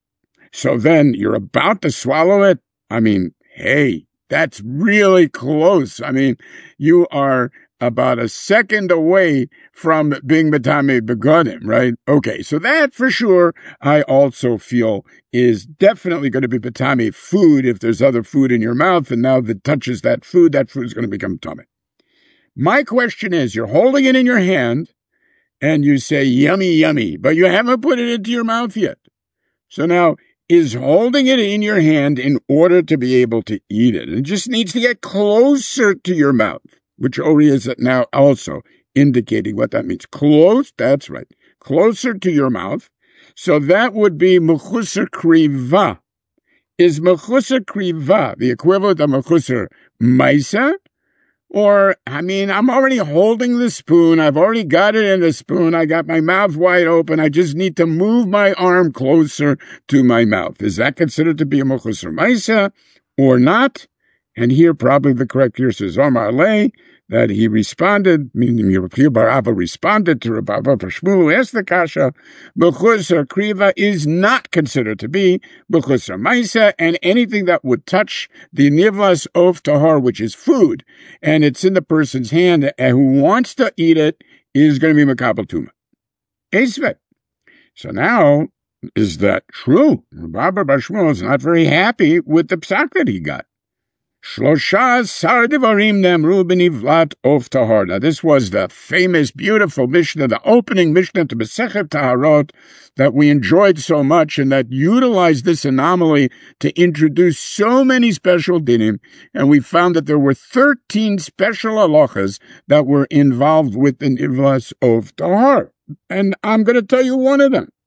so then you're about to swallow it, I mean, hey, that's really close. I mean, you are about a second away from being Matame Begonim, right? Okay, so that for sure, I also feel is definitely going to be Matame food if there's other food in your mouth, and now that touches that food, that food is going to become tummy. My question is, you're holding it in your hand, and you say, yummy, yummy, but you haven't put it into your mouth yet. So now, is holding it in your hand in order to be able to eat it? It just needs to get closer to your mouth, which Ori is now also indicating what that means. Close, that's right. Closer to your mouth. So that would be mechusar kriva. Is mechusar kriva the equivalent of mechusar maisa? Or, I mean, I'm already holding the spoon. I've already got it in the spoon. I got my mouth wide open. I just need to move my arm closer to my mouth. Is that considered to be a mechusar maisa or not? And here, probably the correct answer is Omar Lei, that he responded, meaning Rabbi Bar Abba responded to Rabbi Abba Shmuel, who asked the kasha, B'chusar kriva is not considered to be B'chusar maisa, and anything that would touch the nivlas of tahar, which is food, and it's in the person's hand, and who wants to eat it, is going to be Makabel Tuma. Esvet. So now, is that true? Rabbi Abba Bar Shmuel is not very happy with the psak that he got. Shlosha sar devarim nemru b'nivlat of tahar. Now, this was the famous, beautiful Mishnah, the opening Mishnah to Masechet Taharot that we enjoyed so much and that utilized this anomaly to introduce so many special dinim. And we found that there were thirteen special halachas that were involved with the nivlas of tahar. And I'm going to tell you one of them.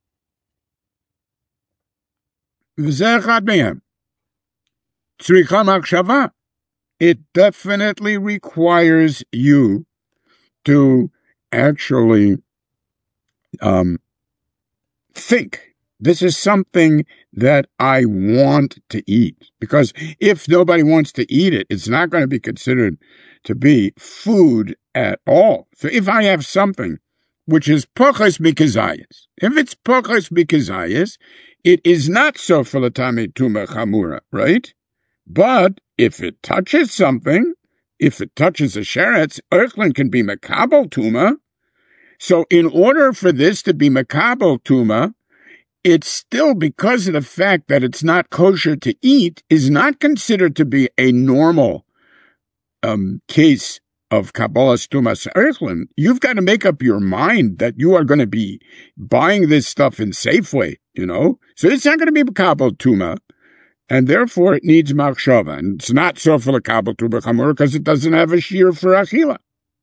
V'zeh echad mehem. Tzricha machshava. It definitely requires you to actually um, think. This is something that I want to eat. Because if nobody wants to eat it, it's not going to be considered to be food at all. So if I have something which is pochas mikazayas, if it's pochas mikazayas, it is not so for the tame tuma chamura, right? But if it touches something, if it touches a sheretz, Erchlin can be Makabel Tuma. So in order for this to be Makabel Tuma, it's still, because of the fact that it's not kosher to eat, is not considered to be a normal um, case of Kabbalas Tumas Eichlin, you've got to make up your mind that you are going to be buying this stuff in Safeway, you know? So it's not going to be Kabbalah Tuma, and therefore it needs Machshava. And it's not so for the Kabbalah Tuma Chamur because it doesn't have a shear for Achila.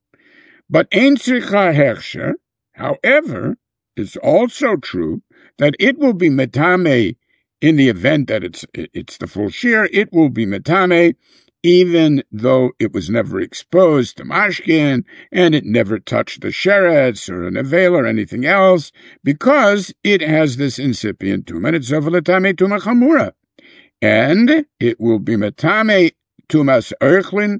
But Ein Tzricha Hechsher, however, it's also true that it will be Metame in the event that it's it's the full shear, it will be Metame, even though it was never exposed to mashkin, and it never touched the sheretz or an avel or anything else, because it has this incipient tumah, and it's zovelatame tumah chamura. And it will be metame tumas eichlin,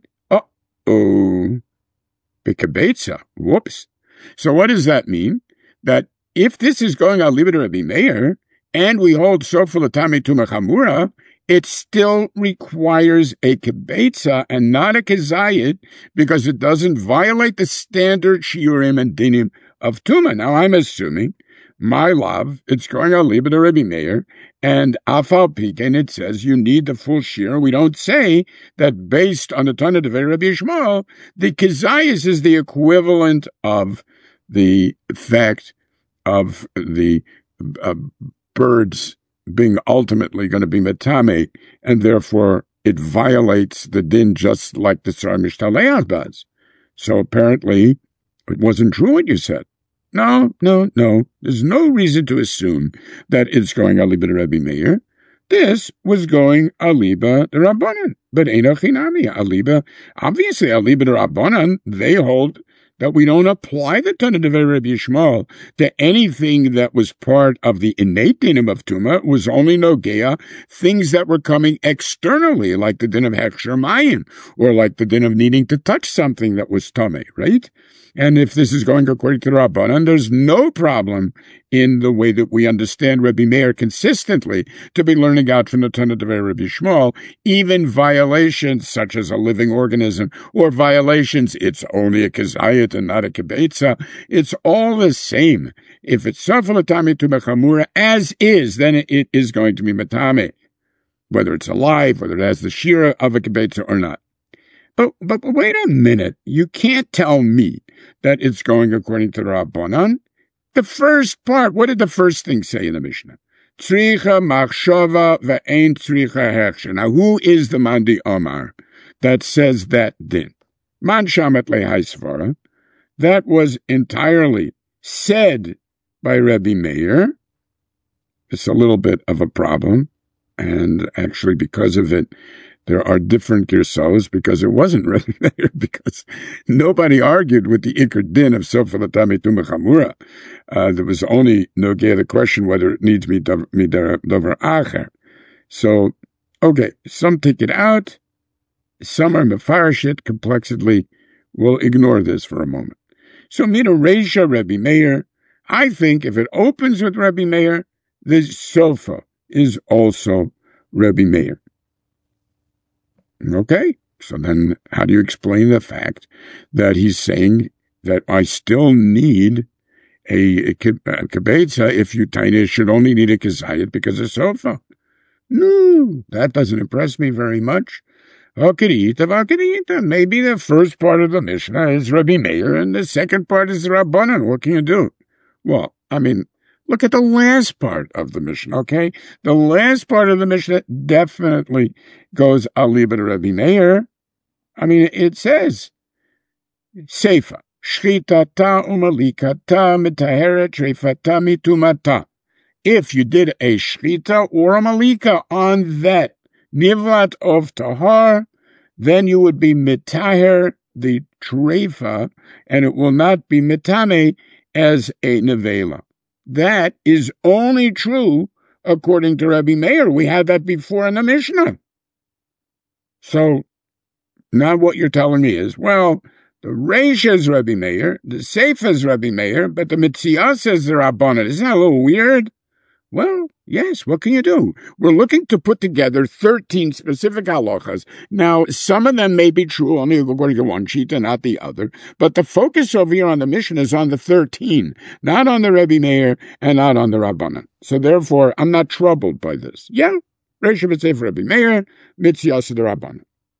uh-oh, bekabetza, whoops. So what does that mean? That if this is going al libed Rabbi Meir, and we hold sofulatame tumah chamura, it still requires a kibetza and not a kezayit because it doesn't violate the standard shiurim and dinim of tuma. Now, I'm assuming, my love, it's going al libed Rabbi Meir, and afal piken, it says you need the full shiur. We don't say that based on the Tana Devei Rabbi Yishmael, the kezayis is the equivalent of the fact of the uh, birds being ultimately going to be metame, and therefore it violates the din just like the Tzar Mishtaleach does. So apparently it wasn't true what you said. No, no, no. There's no reason to assume that it's going aliba de Rabbi Meir. This was going aliba de Rabbanan, but ain't a chinami. Aliba, obviously aliba de Rabbanan, they hold that we don't apply the Tana Devei Rabbi Yishmael to anything that was part of the innate dinim of Tumah. It was only Nogea, things that were coming externally, like the din of Hechsher Mayim, or like the din of needing to touch something that was Tomei, right? And if this is going according to Rabbanan, there's no problem in the way that we understand Rabbi Meir consistently to be learning out from the Tana Devei Rabbi Yishmael, even violations such as a living organism, or violations, it's only a kezayit and not a kibetza. It's all the same. If it's safalatami to mechamura as is, then it is going to be matame, whether it's alive, whether it has the shira of a kibetza or not. But, but, but wait a minute. You can't tell me that it's going according to Rabbanan. The first part, what did the first thing say in the Mishnah? Tzricha machshava ve'ein tzricha hechsher. Now, who is the Mandi Omar that says that din? Man shamet lehai svara. That was entirely said by Rabbi Meir. It's a little bit of a problem, and actually because of it, there are different girsos, because it wasn't Rabbi Meir, because nobody argued with the Iker Din of Sofa Latami Tumah Chamura. Uh, there was only Nogea the question whether it needs Midar Acher. So, okay, some take it out, some are Mefarish it complexly. We'll ignore this for a moment. So, Mida Reisha Rabbi Meir, I think if it opens with Rabbi Meir, the Sofa is also Rabbi Meir. Okay, so then how do you explain the fact that he's saying that I still need a, a, a kibetza if you tiny should only need a kezayit because of sofa? No, that doesn't impress me very much. Maybe the first part of the Mishnah is Rabbi Meir and the second part is Rabbanan. What can you do? Well, I mean, look at the last part of the Mishnah, okay? The last part of the Mishnah definitely goes aliba de Rabbi Meir. I mean, it says, Seifa, shchitata umalikata mitaheret treifata mitumata. If you did a shchita or a malika on that nivlat of tahar, then you would be mitaher the treifa, and it will not be mitame as a nevela. That is only true according to Rabbi Meir. We had that before in the Mishnah. So now what you're telling me is, well, the Reisha is Rabbi Meir, the Seifa is Rabbi Meir, but the Mitziyah says the Rabbanan. Isn't that a little weird? Well, yes, what can you do? We're looking to put together thirteen specific halachas. Now, some of them may be true, only according to one sheet and not the other, but the focus over here on the mission is on the thirteen, not on the Rebbe Meir and not on the Rabbanan. So therefore, I'm not troubled by this. Yeah, Reisha B'Sefer Rebbe Meir, Mitziyah the Rabbanan.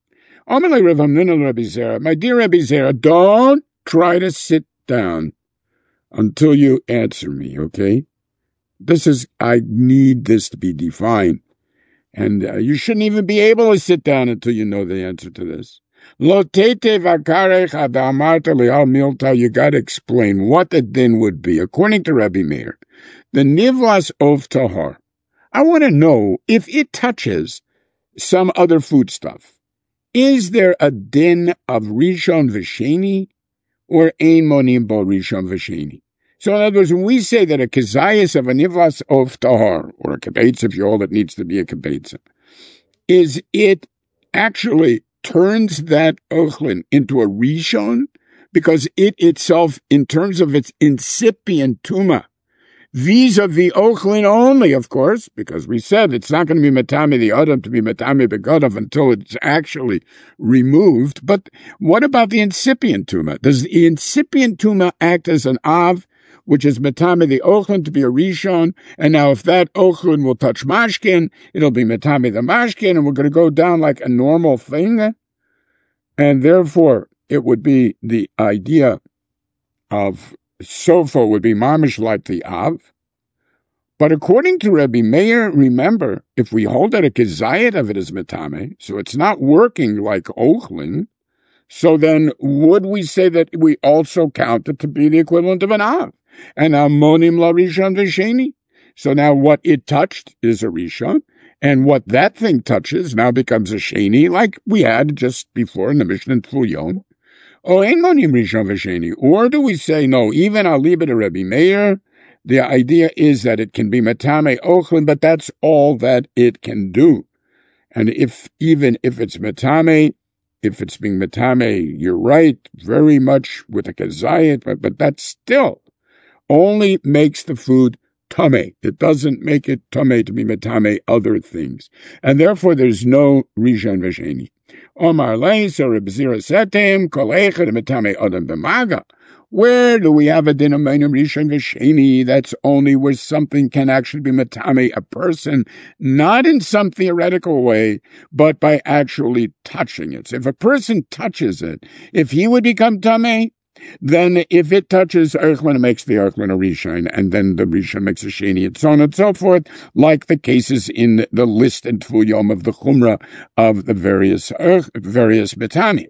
Amalei Rav Hamnuna Rabbi Zera, my dear Rabbi Zera, don't try to sit down until you answer me, okay? This is, I need this to be defined. And uh, you shouldn't even be able to sit down until you know the answer to this. Lo tete vakarech adamarta leal milta, you got to explain what the din would be. According to Rabbi Meir, the nivlas of tahar, I want to know if it touches some other foodstuff. Is there a din of rishon v'sheni or ein monim bo rishon v'sheni? So in other words, when we say that a kezayis of a nivlas of tahar, or a kibetza, if you all, it needs to be a kibetza, is it actually turns that ochlin into a rishon, because it itself, in terms of its incipient tuma, vis-a-vis ochlin only, of course, because we said it's not going to be metame the adam to be metame begadav until it's actually removed. But what about the incipient tuma? Does the incipient tuma act as an av, which is metame the ochlin to be a rishon, and now if that ochlin will touch mashkin, it'll be metame the mashkin, and we're going to go down like a normal thing, and therefore it would be the idea of sofa would be mamish like the av. But according to Rabbi Meir, remember, if we hold that a kezayit of it is metame, so it's not working like ochlin, so then would we say that we also count it to be the equivalent of an av? And amonim la rishon v'sheni. So now what it touched is a rishon, and what that thing touches now becomes a sheni, like we had just before in the Mishnah Tful Yom. Or ein monim rishon v'sheni. Or do we say, no, even I'll leave it to Rabbi Meir, the idea is that it can be metame ochlin, but that's all that it can do. And if, even if it's metame, if it's being metame, you're right, very much with a kezayit, but, but that's still only makes the food tameh. It doesn't make it tameh to be metame other things. And therefore there's no rishon v'sheni. Omar lei, so Reb Zira said to him, kol echad metame adam b'maga. Where do we have a din of rishon v'sheni? That's only where something can actually be metame a person, not in some theoretical way, but by actually touching it. So if a person touches it, if he would become tameh, then if it touches Erchman, it makes the Erchman a Rishon, and then the Rishon makes a Sheni, and so on and so forth, like the cases in the list and Tful Yom of the Chumrah of the various Erch, various Metami.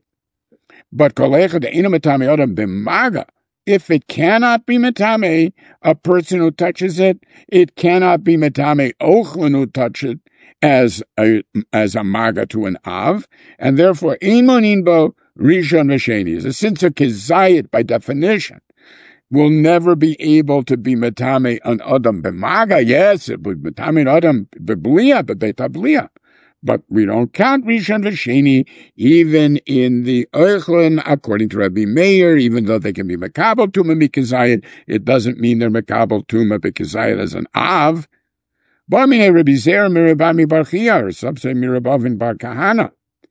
But Kolecha de Ina Metami Adam B'maga, if it cannot be Metame, a person who touches it, it cannot be Metame Ochlin who touch it as a, as a Maga to an Av, and therefore Ein Monin Bo Rishon v'sheni is a since a kezayit by definition will never be able to be metame an adam b'maga. Yes, it would metame an adam b'bliya, b'beta bliya, but we don't count Rishon v'sheni even in the Eichlin, according to Rabbi Meir. Even though they can be mekabel tuma mikezayit, it doesn't mean they're mekabel tuma mikezayit as an av. Barmine Rabbi Zera mirabami bar Chia, or some say mirabavin bar Kahana.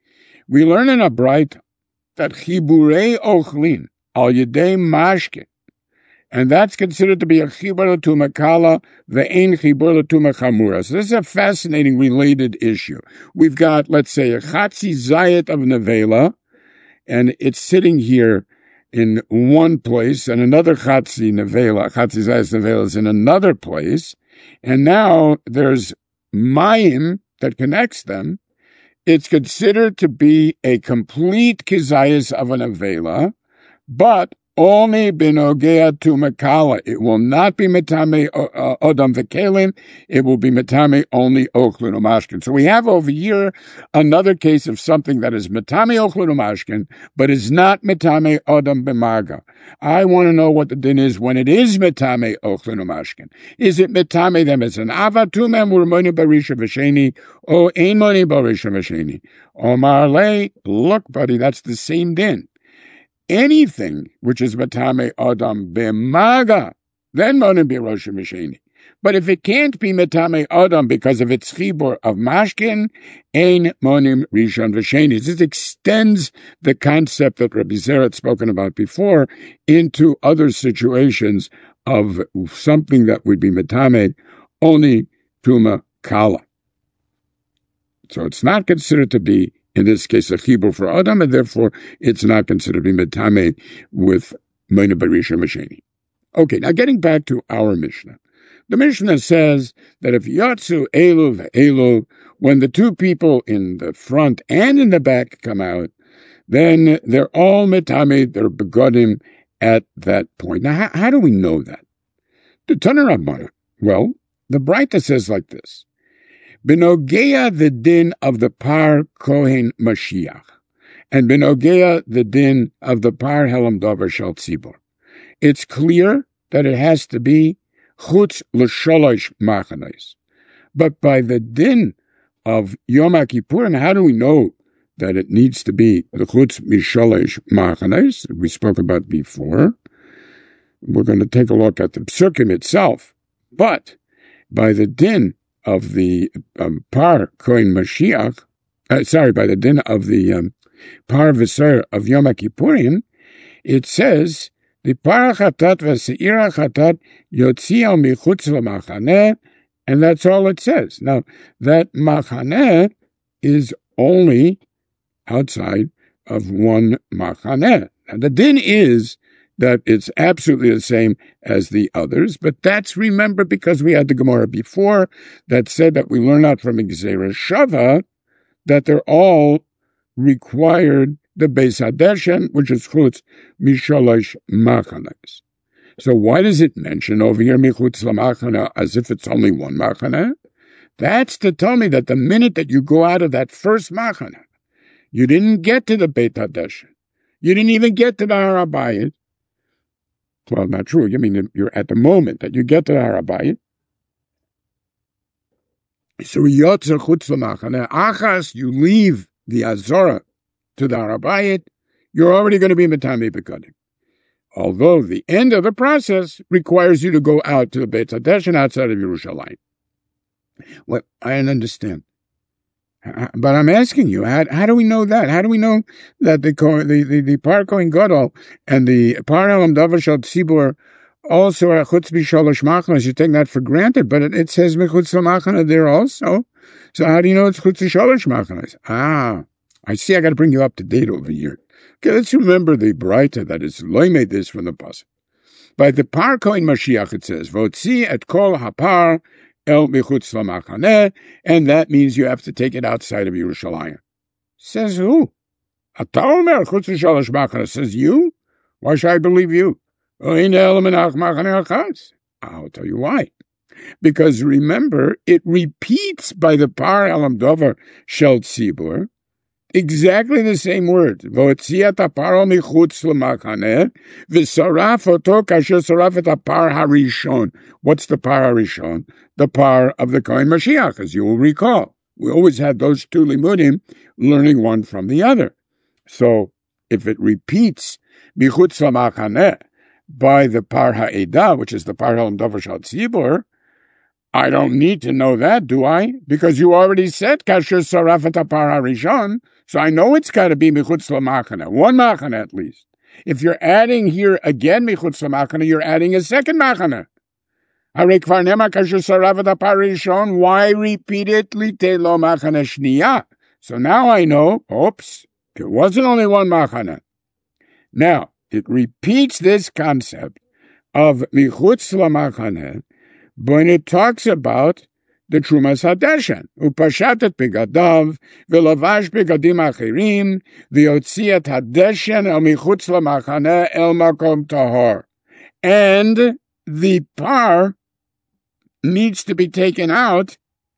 We learn in a bright that chiburei ochlin al yedei mashkin, and that's considered to be a chibur l'tuma kala ve'ein chibur l'tuma chamura. So this is a fascinating related issue. We've got, let's say, a chatzi zayit of nevela, and it's sitting here in one place, and another chatzi nevela, chatzi zayit nevela is in another place, and now there's mayim that connects them. It's considered to be a complete kizayis of an avela, but only binogea to makala. It will not be metame uh, odam v'kelim. It will be metame only ochlin umashkin. So we have over here another case of something that is metame ochlin umashkin, but is not metame odam b'maga. I want to know what the din is when it is metame ochlin umashkin. Is it metame them as an avatumem urmoni barisha v'sheni or ein moni barisha v'sheni? Omar le, look, buddy, that's the same din. Anything which is matame adam b'maga, then monim be rosh misheni. But if it can't be matame adam because of its chibur of mashkin, ein monim rishon v'sheni. This extends the concept that Rabbi Zera had spoken about before into other situations of something that would be matame only tuma kala. So it's not considered to be in this case, a chibur for Adam, and therefore it's not considered to be metame with Meina Barisha Masheni. Okay, now getting back to our Mishnah. The Mishnah says that if Yatsu Elu ve'elu, when the two people in the front and in the back come out, then they're all metame, they're begodim at that point. Now, how, how do we know that? The Tanur Rabbana, well, the Braita says like this: Benogeya the din of the par Kohen Mashiach, and Benogeya the din of the par Helam Dover Shal Tzibor. It's clear that it has to be chutz l'sholosh machanos. But by the din of Yom Kippurim, how do we know that it needs to be the chutz misholosh machanos we spoke about before? We're going to take a look at the psukim itself. But by the din of the um, par Kohen Mashiach, uh, sorry, by the din of the um, par v'ser of Yom Kippurim, it says the par chatat v'seira chatat yotziel michutz l'machaneh, and that's all it says. Now, that machaneh is only outside of one machaneh. And the din is that it's absolutely the same as the others, but that's, remember, because we had the Gemara before that said that we learn out from Gzeira Shava that they're all required the Beis Hadeshen, which is chutz mishalosh machanes. So why does it mention over here michutz lamachana as if it's only one machana? That's to tell me that the minute that you go out of that first machana, you didn't get to the Beit Hadeshen. You didn't even get to the Har HaBayit. Well, not true. You mean you're at the moment that you get to the Har HaBayit. So yotzer chutz lamachana achas, you leave the Azorah to the Har HaBayit, you're already going to be metame bekodim. Although the end of the process requires you to go out to the Beit Hadeshen outside of Yerushalayim. Well, I understand. But I'm asking you, how, how do we know that? How do we know that the the the, the par Kohen Gadol and the par Helam Dover Shal Tzibor also are chutz b'shalosh machanos? You take that for granted, but it, it says mechutz l'machana there also. So how do you know it's chutz b'shalosh machanos? Ah, I see. I got to bring you up to date over here. Okay, let's remember the Braita that is loimed this from the pasuk. By the par Kohen Mashiach, it says votzi et kol hapar el michutz lamachaneh, and that means you have to take it outside of Yerushalayim. Says who? Ata omer chutz v'shalosh machaneh. Says you? Why should I believe you? I'll tell you why. Because remember, it repeats by the par Helam Dover Shel Tzibur exactly the same word. V'otziat haparo michutz l'machaneh v'saraf oto kasher saraf et hapar harishon. What's the par harishon? The par of the Kohen Mashiach, as you will recall. We always had those two limudim learning one from the other. So if it repeats michutz l'machaneh by the par ha'edah, which is the par Helam Dover Shel Tzibur, I don't need to know that, do I? Because you already said kasher saraf et hapar harishon. So I know it's got to be michutz l'machana, one machana at least. If you're adding here again michutz l'machana, you're adding a second machana. Harei kvar nema kasher sarav et hapar rishon. Why repeat it? Lite lo machana shniya. So now I know, oops, it wasn't only one machana. Now, it repeats this concept of michutz l'machana when it talks about the Trumas Hadeshen, upashatet begadav, v'lavash begadim achirim, v'yotziat Hadeshen el michutz lamachaneh el makom tahor. And the par needs to be taken out,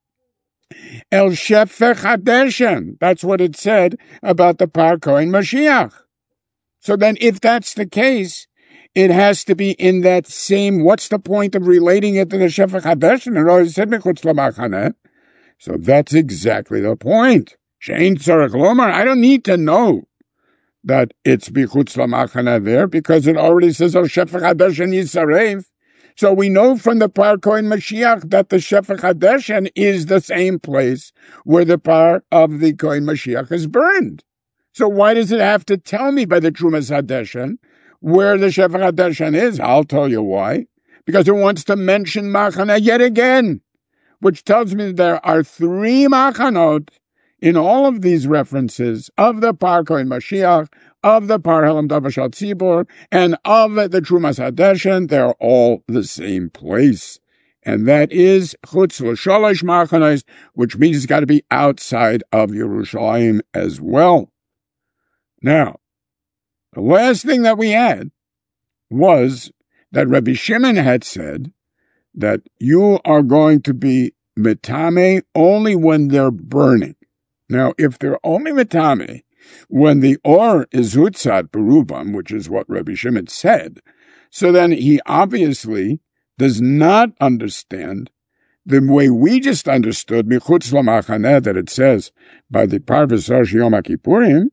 el shefech Hadeshen. That's what it said about the par Kohen Mashiach. So then if that's the case, it has to be in that same, what's the point of relating it to the Shefech Hadeshen? It always said michutz l'machaneh. So that's exactly the point. She'ein tzarech lomar. I don't need to know that it's michutz l'machaneh there because it already says, oh, Shefech Hadeshen yisarev. So we know from the par Kohen Mashiach that the Shefech Hadeshen is the same place where the par of the Kohen Mashiach is burned. So why does it have to tell me by the Trumas Hadeshen where the Shefech Hadeshen is? I'll tell you why. Because it wants to mention Machana yet again, which tells me there are three Machanot in all of these references of the Par Kohen Mashiach, of the Par Helam Davashal Tzibor, and of the Trumas Hadeshen, they're all the same place. And that is Chutz L'Shalosh Machanos, which means it's got to be outside of Yerushalayim as well. Now, the last thing that we had was that Rabbi Shimon had said that you are going to be metame only when they're burning. Now, if they're only metame when the or is hutzat berubam, which is what Rabbi Shimon said, so then he obviously does not understand the way we just understood michutz lamachaneh, that it says by the parvus Yom Kippurim.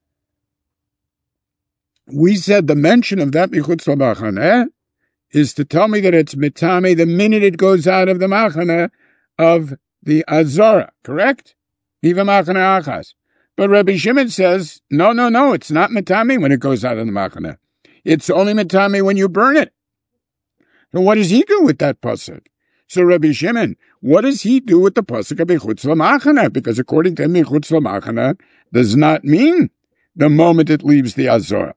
We said the mention of that michutz lamachaneh is to tell me that it's metame the minute it goes out of the machaneh of the Azora, correct? Even machaneh achas. But Rabbi Shimon says, no, no, no, it's not metame when it goes out of the machaneh. It's only metame when you burn it. So what does he do with that pasuk? So Rabbi Shimon, what does he do with the pasuk of michutz lamachaneh? Because according to him, michutz lamachaneh does not mean the moment it leaves the Azora.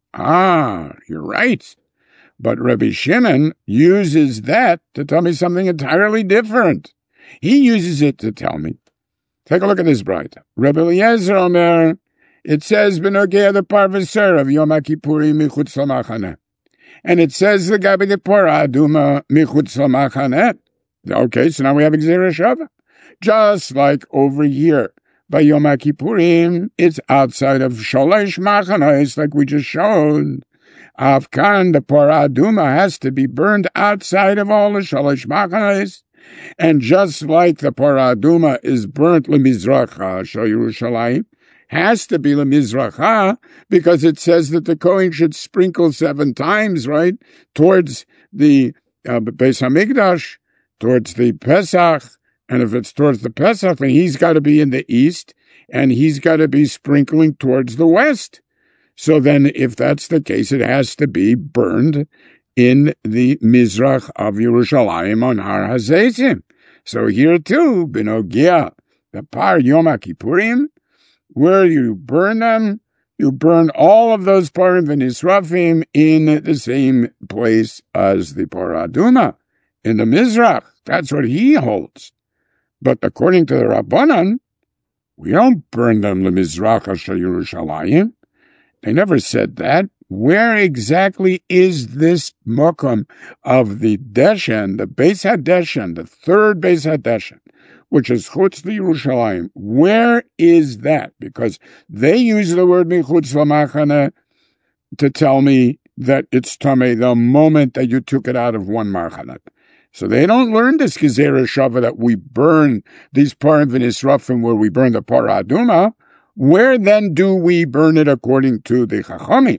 Ah, you're right. But Rabbi Shimon uses that to tell me something entirely different. He uses it to tell me. Take a look at this bright. Rabbi Eliezer Omer, it says, B'nogea the parvaser of Yom Kippurim michutz lamachaneh. And it says, the Gabi de Porah Aduma michutz lamachaneh. Okay, so now we have Gzera Shava. Just like over here, by Yom Kippurim, it's outside of Shalosh Machanos, like we just showed. Afkan, the Porah Aduma, has to be burned outside of all the Shalosh Machanos. And just like the Porah Aduma is burnt lemizracha, Shal Yerushalayim, has to be lemizracha, because it says that the Kohen should sprinkle seven times, right, towards the uh, Beis Hamikdash, towards the Pesach, and if it's towards the Pesach, then he's got to be in the east, and he's got to be sprinkling towards the west. So then, if that's the case, it has to be burned in the Mizrach of Yerushalayim on Har HaZeitim. So here too, B'nogea, the Par Yom Kippurim, where you burn them, you burn all of those Parim v'Nisrafim in the same place as the Porah Aduma, in the Mizrach. That's what he holds. But according to the Rabbanan, we don't burn them the Mizrach Shel Yerushalayim. They never said that. Where exactly is this mokum of the Deshen, the Beis HaDeshen, the third Beis HaDeshen, which is Chutz Yerushalayim? Where is that? Because they use the word Michutz Lamachaneh to tell me that it's Tameh the moment that you took it out of one Machaneh. So they don't learn this Gezerah Shava that we burn these Parim v'Nisrafim where we burn the Porah Aduma. Where then do we burn it according to the Chachamim?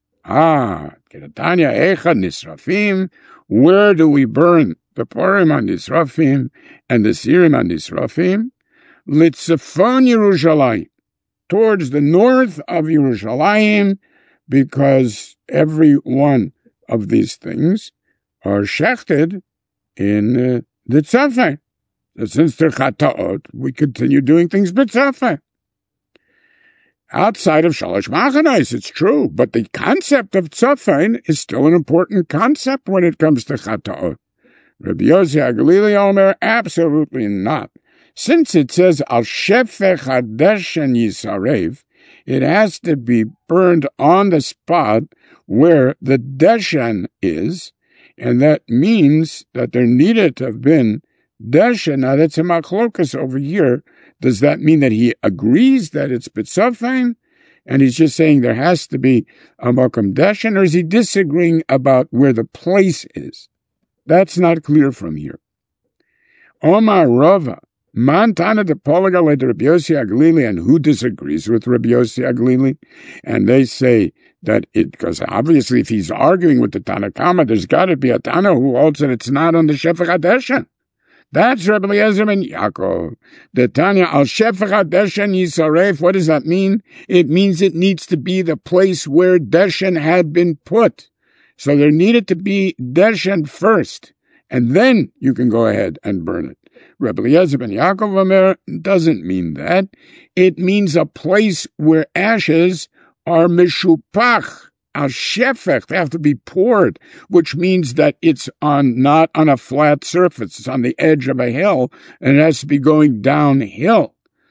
Ah, Kedatanya Echad Nisrafim. Where do we burn the Parim on Nisrafim and the Sirim on Nisrafim? Litzafon Yerushalayim, towards the north of Yerushalayim, because every one of these things are shechted in uh, the Tzafeh. So since they're Chataot, we continue doing things b'Tzafeh. Outside of Shalosh Machanos, it's true, but the concept of Tzafeh is still an important concept when it comes to Chataot. Rabbi Yossi HaGalili Omer, absolutely not. Since it says Al Shefech HaDeshen Yisarev, it has to be burned on the spot where the Deshen is, and that means that there needed to have been Deshen. Now that's a machlokas over here. Does that mean that he agrees that it's B'tzafim, and he's just saying there has to be a Makom Deshen, or is he disagreeing about where the place is? That's not clear from here. Omar Rava, Montana de Polaga de Rabbi Yossi HaGalili, and who disagrees with Rabbi Yossi HaGalili? And they say that it, because obviously if he's arguing with the Tanakama, there's got to be a Tana who holds that it's not on the Shefech HaDeshen. That's Rabbi Eliezer ben Yaakov. The Tanya al Shefech HaDeshen Yisaref. What does that mean? It means it needs to be the place where Deshen had been put. So there needed to be Deshen first, and then you can go ahead and burn it. Rebbe Eliezer ben Yaakov Omer doesn't mean that. It means a place where ashes are meshupach, al shefech. They have to be poured, which means that it's on not on a flat surface. It's on the edge of a hill, and it has to be going downhill.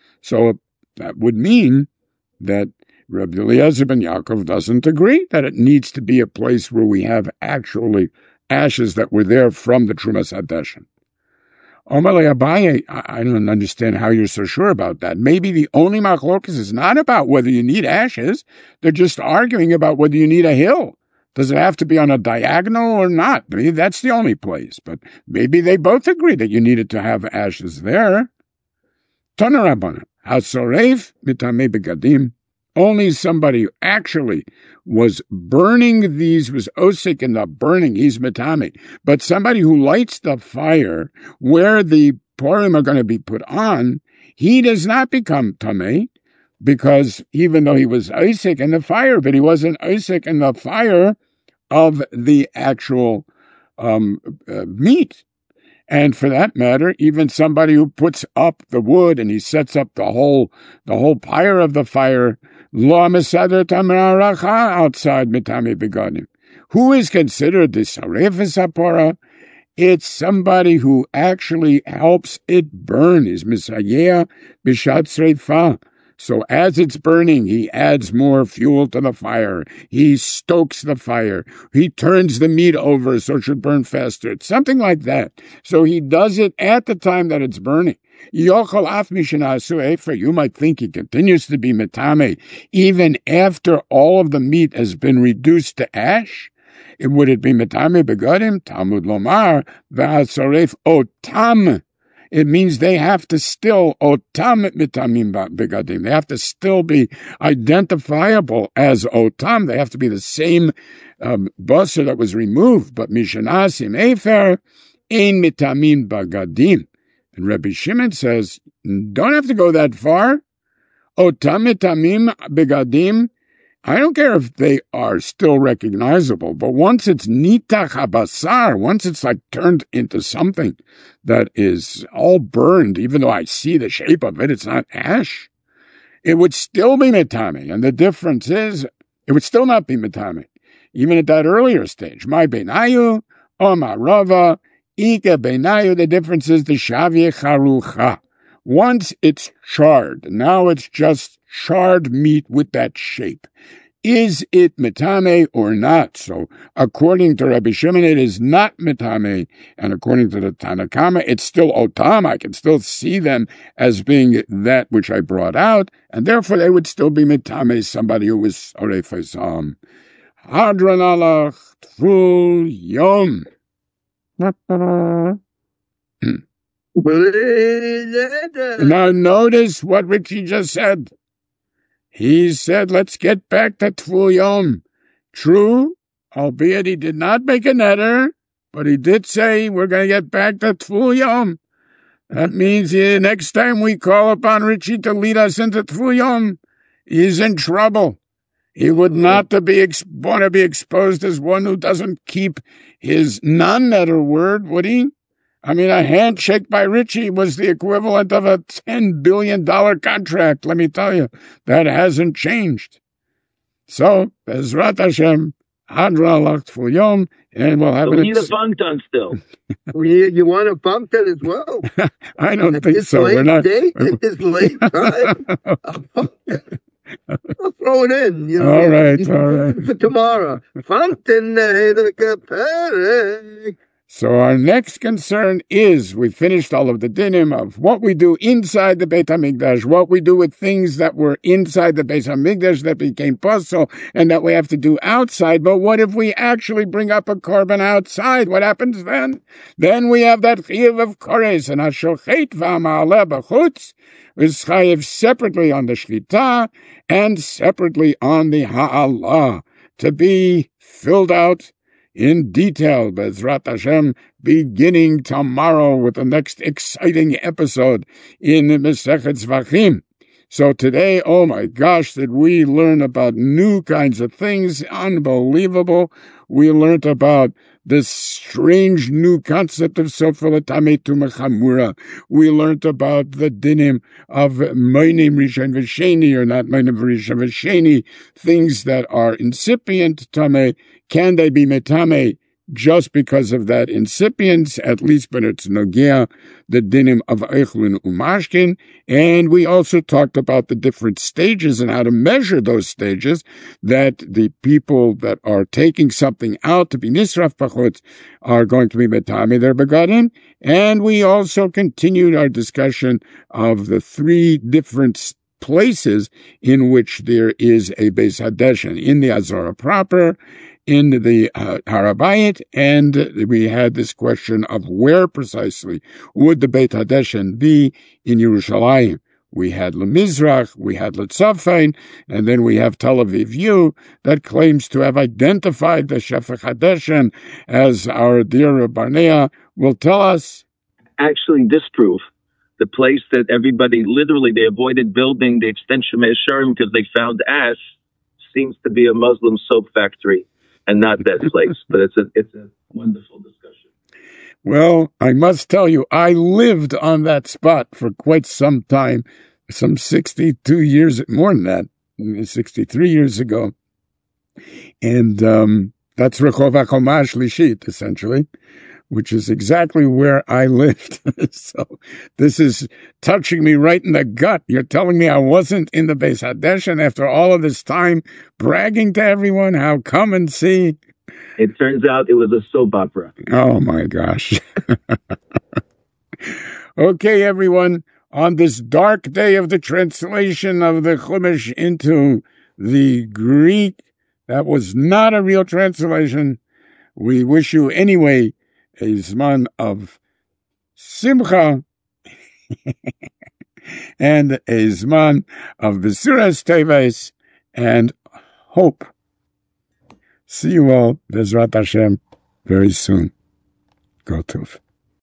So that would mean that Rebbe Eliezer ben Yaakov doesn't agree that it needs to be a place where we have actually ashes that were there from the Trumas Hadeshen. Omar Abaye, I don't understand how you're so sure about that. Maybe the only machlokas is not about whether you need ashes. They're just arguing about whether you need a hill. Does it have to be on a diagonal or not? Maybe that's the only place. But maybe they both agree that you needed to have ashes there. Tana Rabbana, hasoreif mitamei begadim. Only somebody who actually was burning these, was osik in the burning, he's mitame. But somebody who lights the fire where the porim are going to be put on, he does not become tamei, because even though he was osik in the fire, but he wasn't osik in the fire of the actual um, uh, meat. And for that matter, even somebody who puts up the wood and he sets up the whole the whole pyre of the fire, lo mesader tamaracha, outside mitame begadim. Who is considered the sarefes hapora? It's somebody who actually helps it burn, is misayeh bishat sreifa. So as it's burning, he adds more fuel to the fire. He stokes the fire. He turns the meat over so it should burn faster. It's something like that. So he does it at the time that it's burning. Yochel af mishanasu efer. You might think he continues to be metame even after all of the meat has been reduced to ash. It, would it be metame begadim? Talmud lomar v'hasoref otam. It means they have to still otam mitamim begadim. They have to still be identifiable as otam. They have to be the same um, basar that was removed. But mishanasim efer ein mitamim begadim. And Rabbi Shimon says, don't have to go that far. Otam mitamim begadim. I don't care if they are still recognizable, but once it's nitach habasar, once it's like turned into something that is all burned, even though I see the shape of it, it's not ash, it would still be metame. And the difference is, it would still not be metame, even at that earlier stage. My benayu, Omar Rava, Ika benayu, the difference is the shavye charucha. Once it's charred, now it's just charred meat with that shape. Is it metame or not? So, according to Rabbi Shimon, it is not metame, and according to the Tanakama, it's still otam. I can still see them as being that which I brought out, and therefore they would still be metame, somebody who was orefesam. Hadran alach tful yom. Now notice what Richie just said. He said, let's get back to Tful Yom. True, albeit he did not make a netter, but he did say we're going to get back to Tful Yom. That means uh, next time we call upon Richie to lead us into Tful Yom, he's in trouble. He would not to be ex- want to be exposed as one who doesn't keep his non-netter word, would he? I mean, a handshake by Richie was the equivalent of a ten billion dollars contract, let me tell you. That hasn't changed. So, Bezrat Hashem, Hadra Lach Tful Yom, and we'll have so an... We need ex- a functon still. you, you want a functon as well? I don't At think this so. Late We're not... Date, at this late time, I'll throw it in. You know, all right, all right. For tomorrow. Functon, uh, So our next concern is, we finished all of the dinim of what we do inside the Beit HaMikdash, what we do with things that were inside the Beit HaMikdash that became puzzle and that we have to do outside. But what if we actually bring up a korban outside? What happens then? Then we have that chiyuv of kores and hashochet v'amaleh b'chutz is chayiv separately on the shlita and separately on the ha'alah to be filled out in detail, Bezrat Hashem, beginning tomorrow with the next exciting episode in Masechet Zvachim. So today, oh my gosh, did we learn about new kinds of things, unbelievable. We learned about this strange new concept of Sofer L'Tamei Tumah Chamura. We learned about the dinim of Moinim Rishon V'Sheni, or not Moinim Rishon V'Sheni, things that are incipient Tamei. Can they be Metame just because of that incipience, at least when it's Nogea, the dinim of Eichlin Umashkin? And we also talked about the different stages and how to measure those stages, that the people that are taking something out to be Nisraf Pachutz are going to be Metame their Begadim. And we also continued our discussion of the three different places in which there is a Beis Hadeshen, in the Azara proper, in the uh, Har HaBayit, and we had this question of where precisely would the Beit Hadeshen be in Yerushalayim. We had LeMizrach, we had LeTzafein, and then we have Tel Aviv U that claims to have identified the Shefech Hadeshen, as our dear Barnea will tell us. Actually disprove the place that everybody, literally, they avoided building the extension of Esharim because they found ash, seems to be a Muslim soap factory. And not that place, but it's a it's a wonderful discussion. Well, I must tell you, I lived on that spot for quite some time, some sixty-two years, more than that, sixty-three years ago. And um, that's Rehov HaChoma Shlishit, essentially, which is exactly where I lived. So this is touching me right in the gut. You're telling me I wasn't in the Beis Hadeshen after all of this time, bragging to everyone how come and see. It turns out it was a soap opera. Oh, my gosh. Okay, everyone, on this dark day of the translation of the Chumash into the Greek, that was not a real translation. We wish you anyway a zman of simcha and a zman of besuras teves and hope. See you all, Bezrat Hashem, very soon. Go Tov.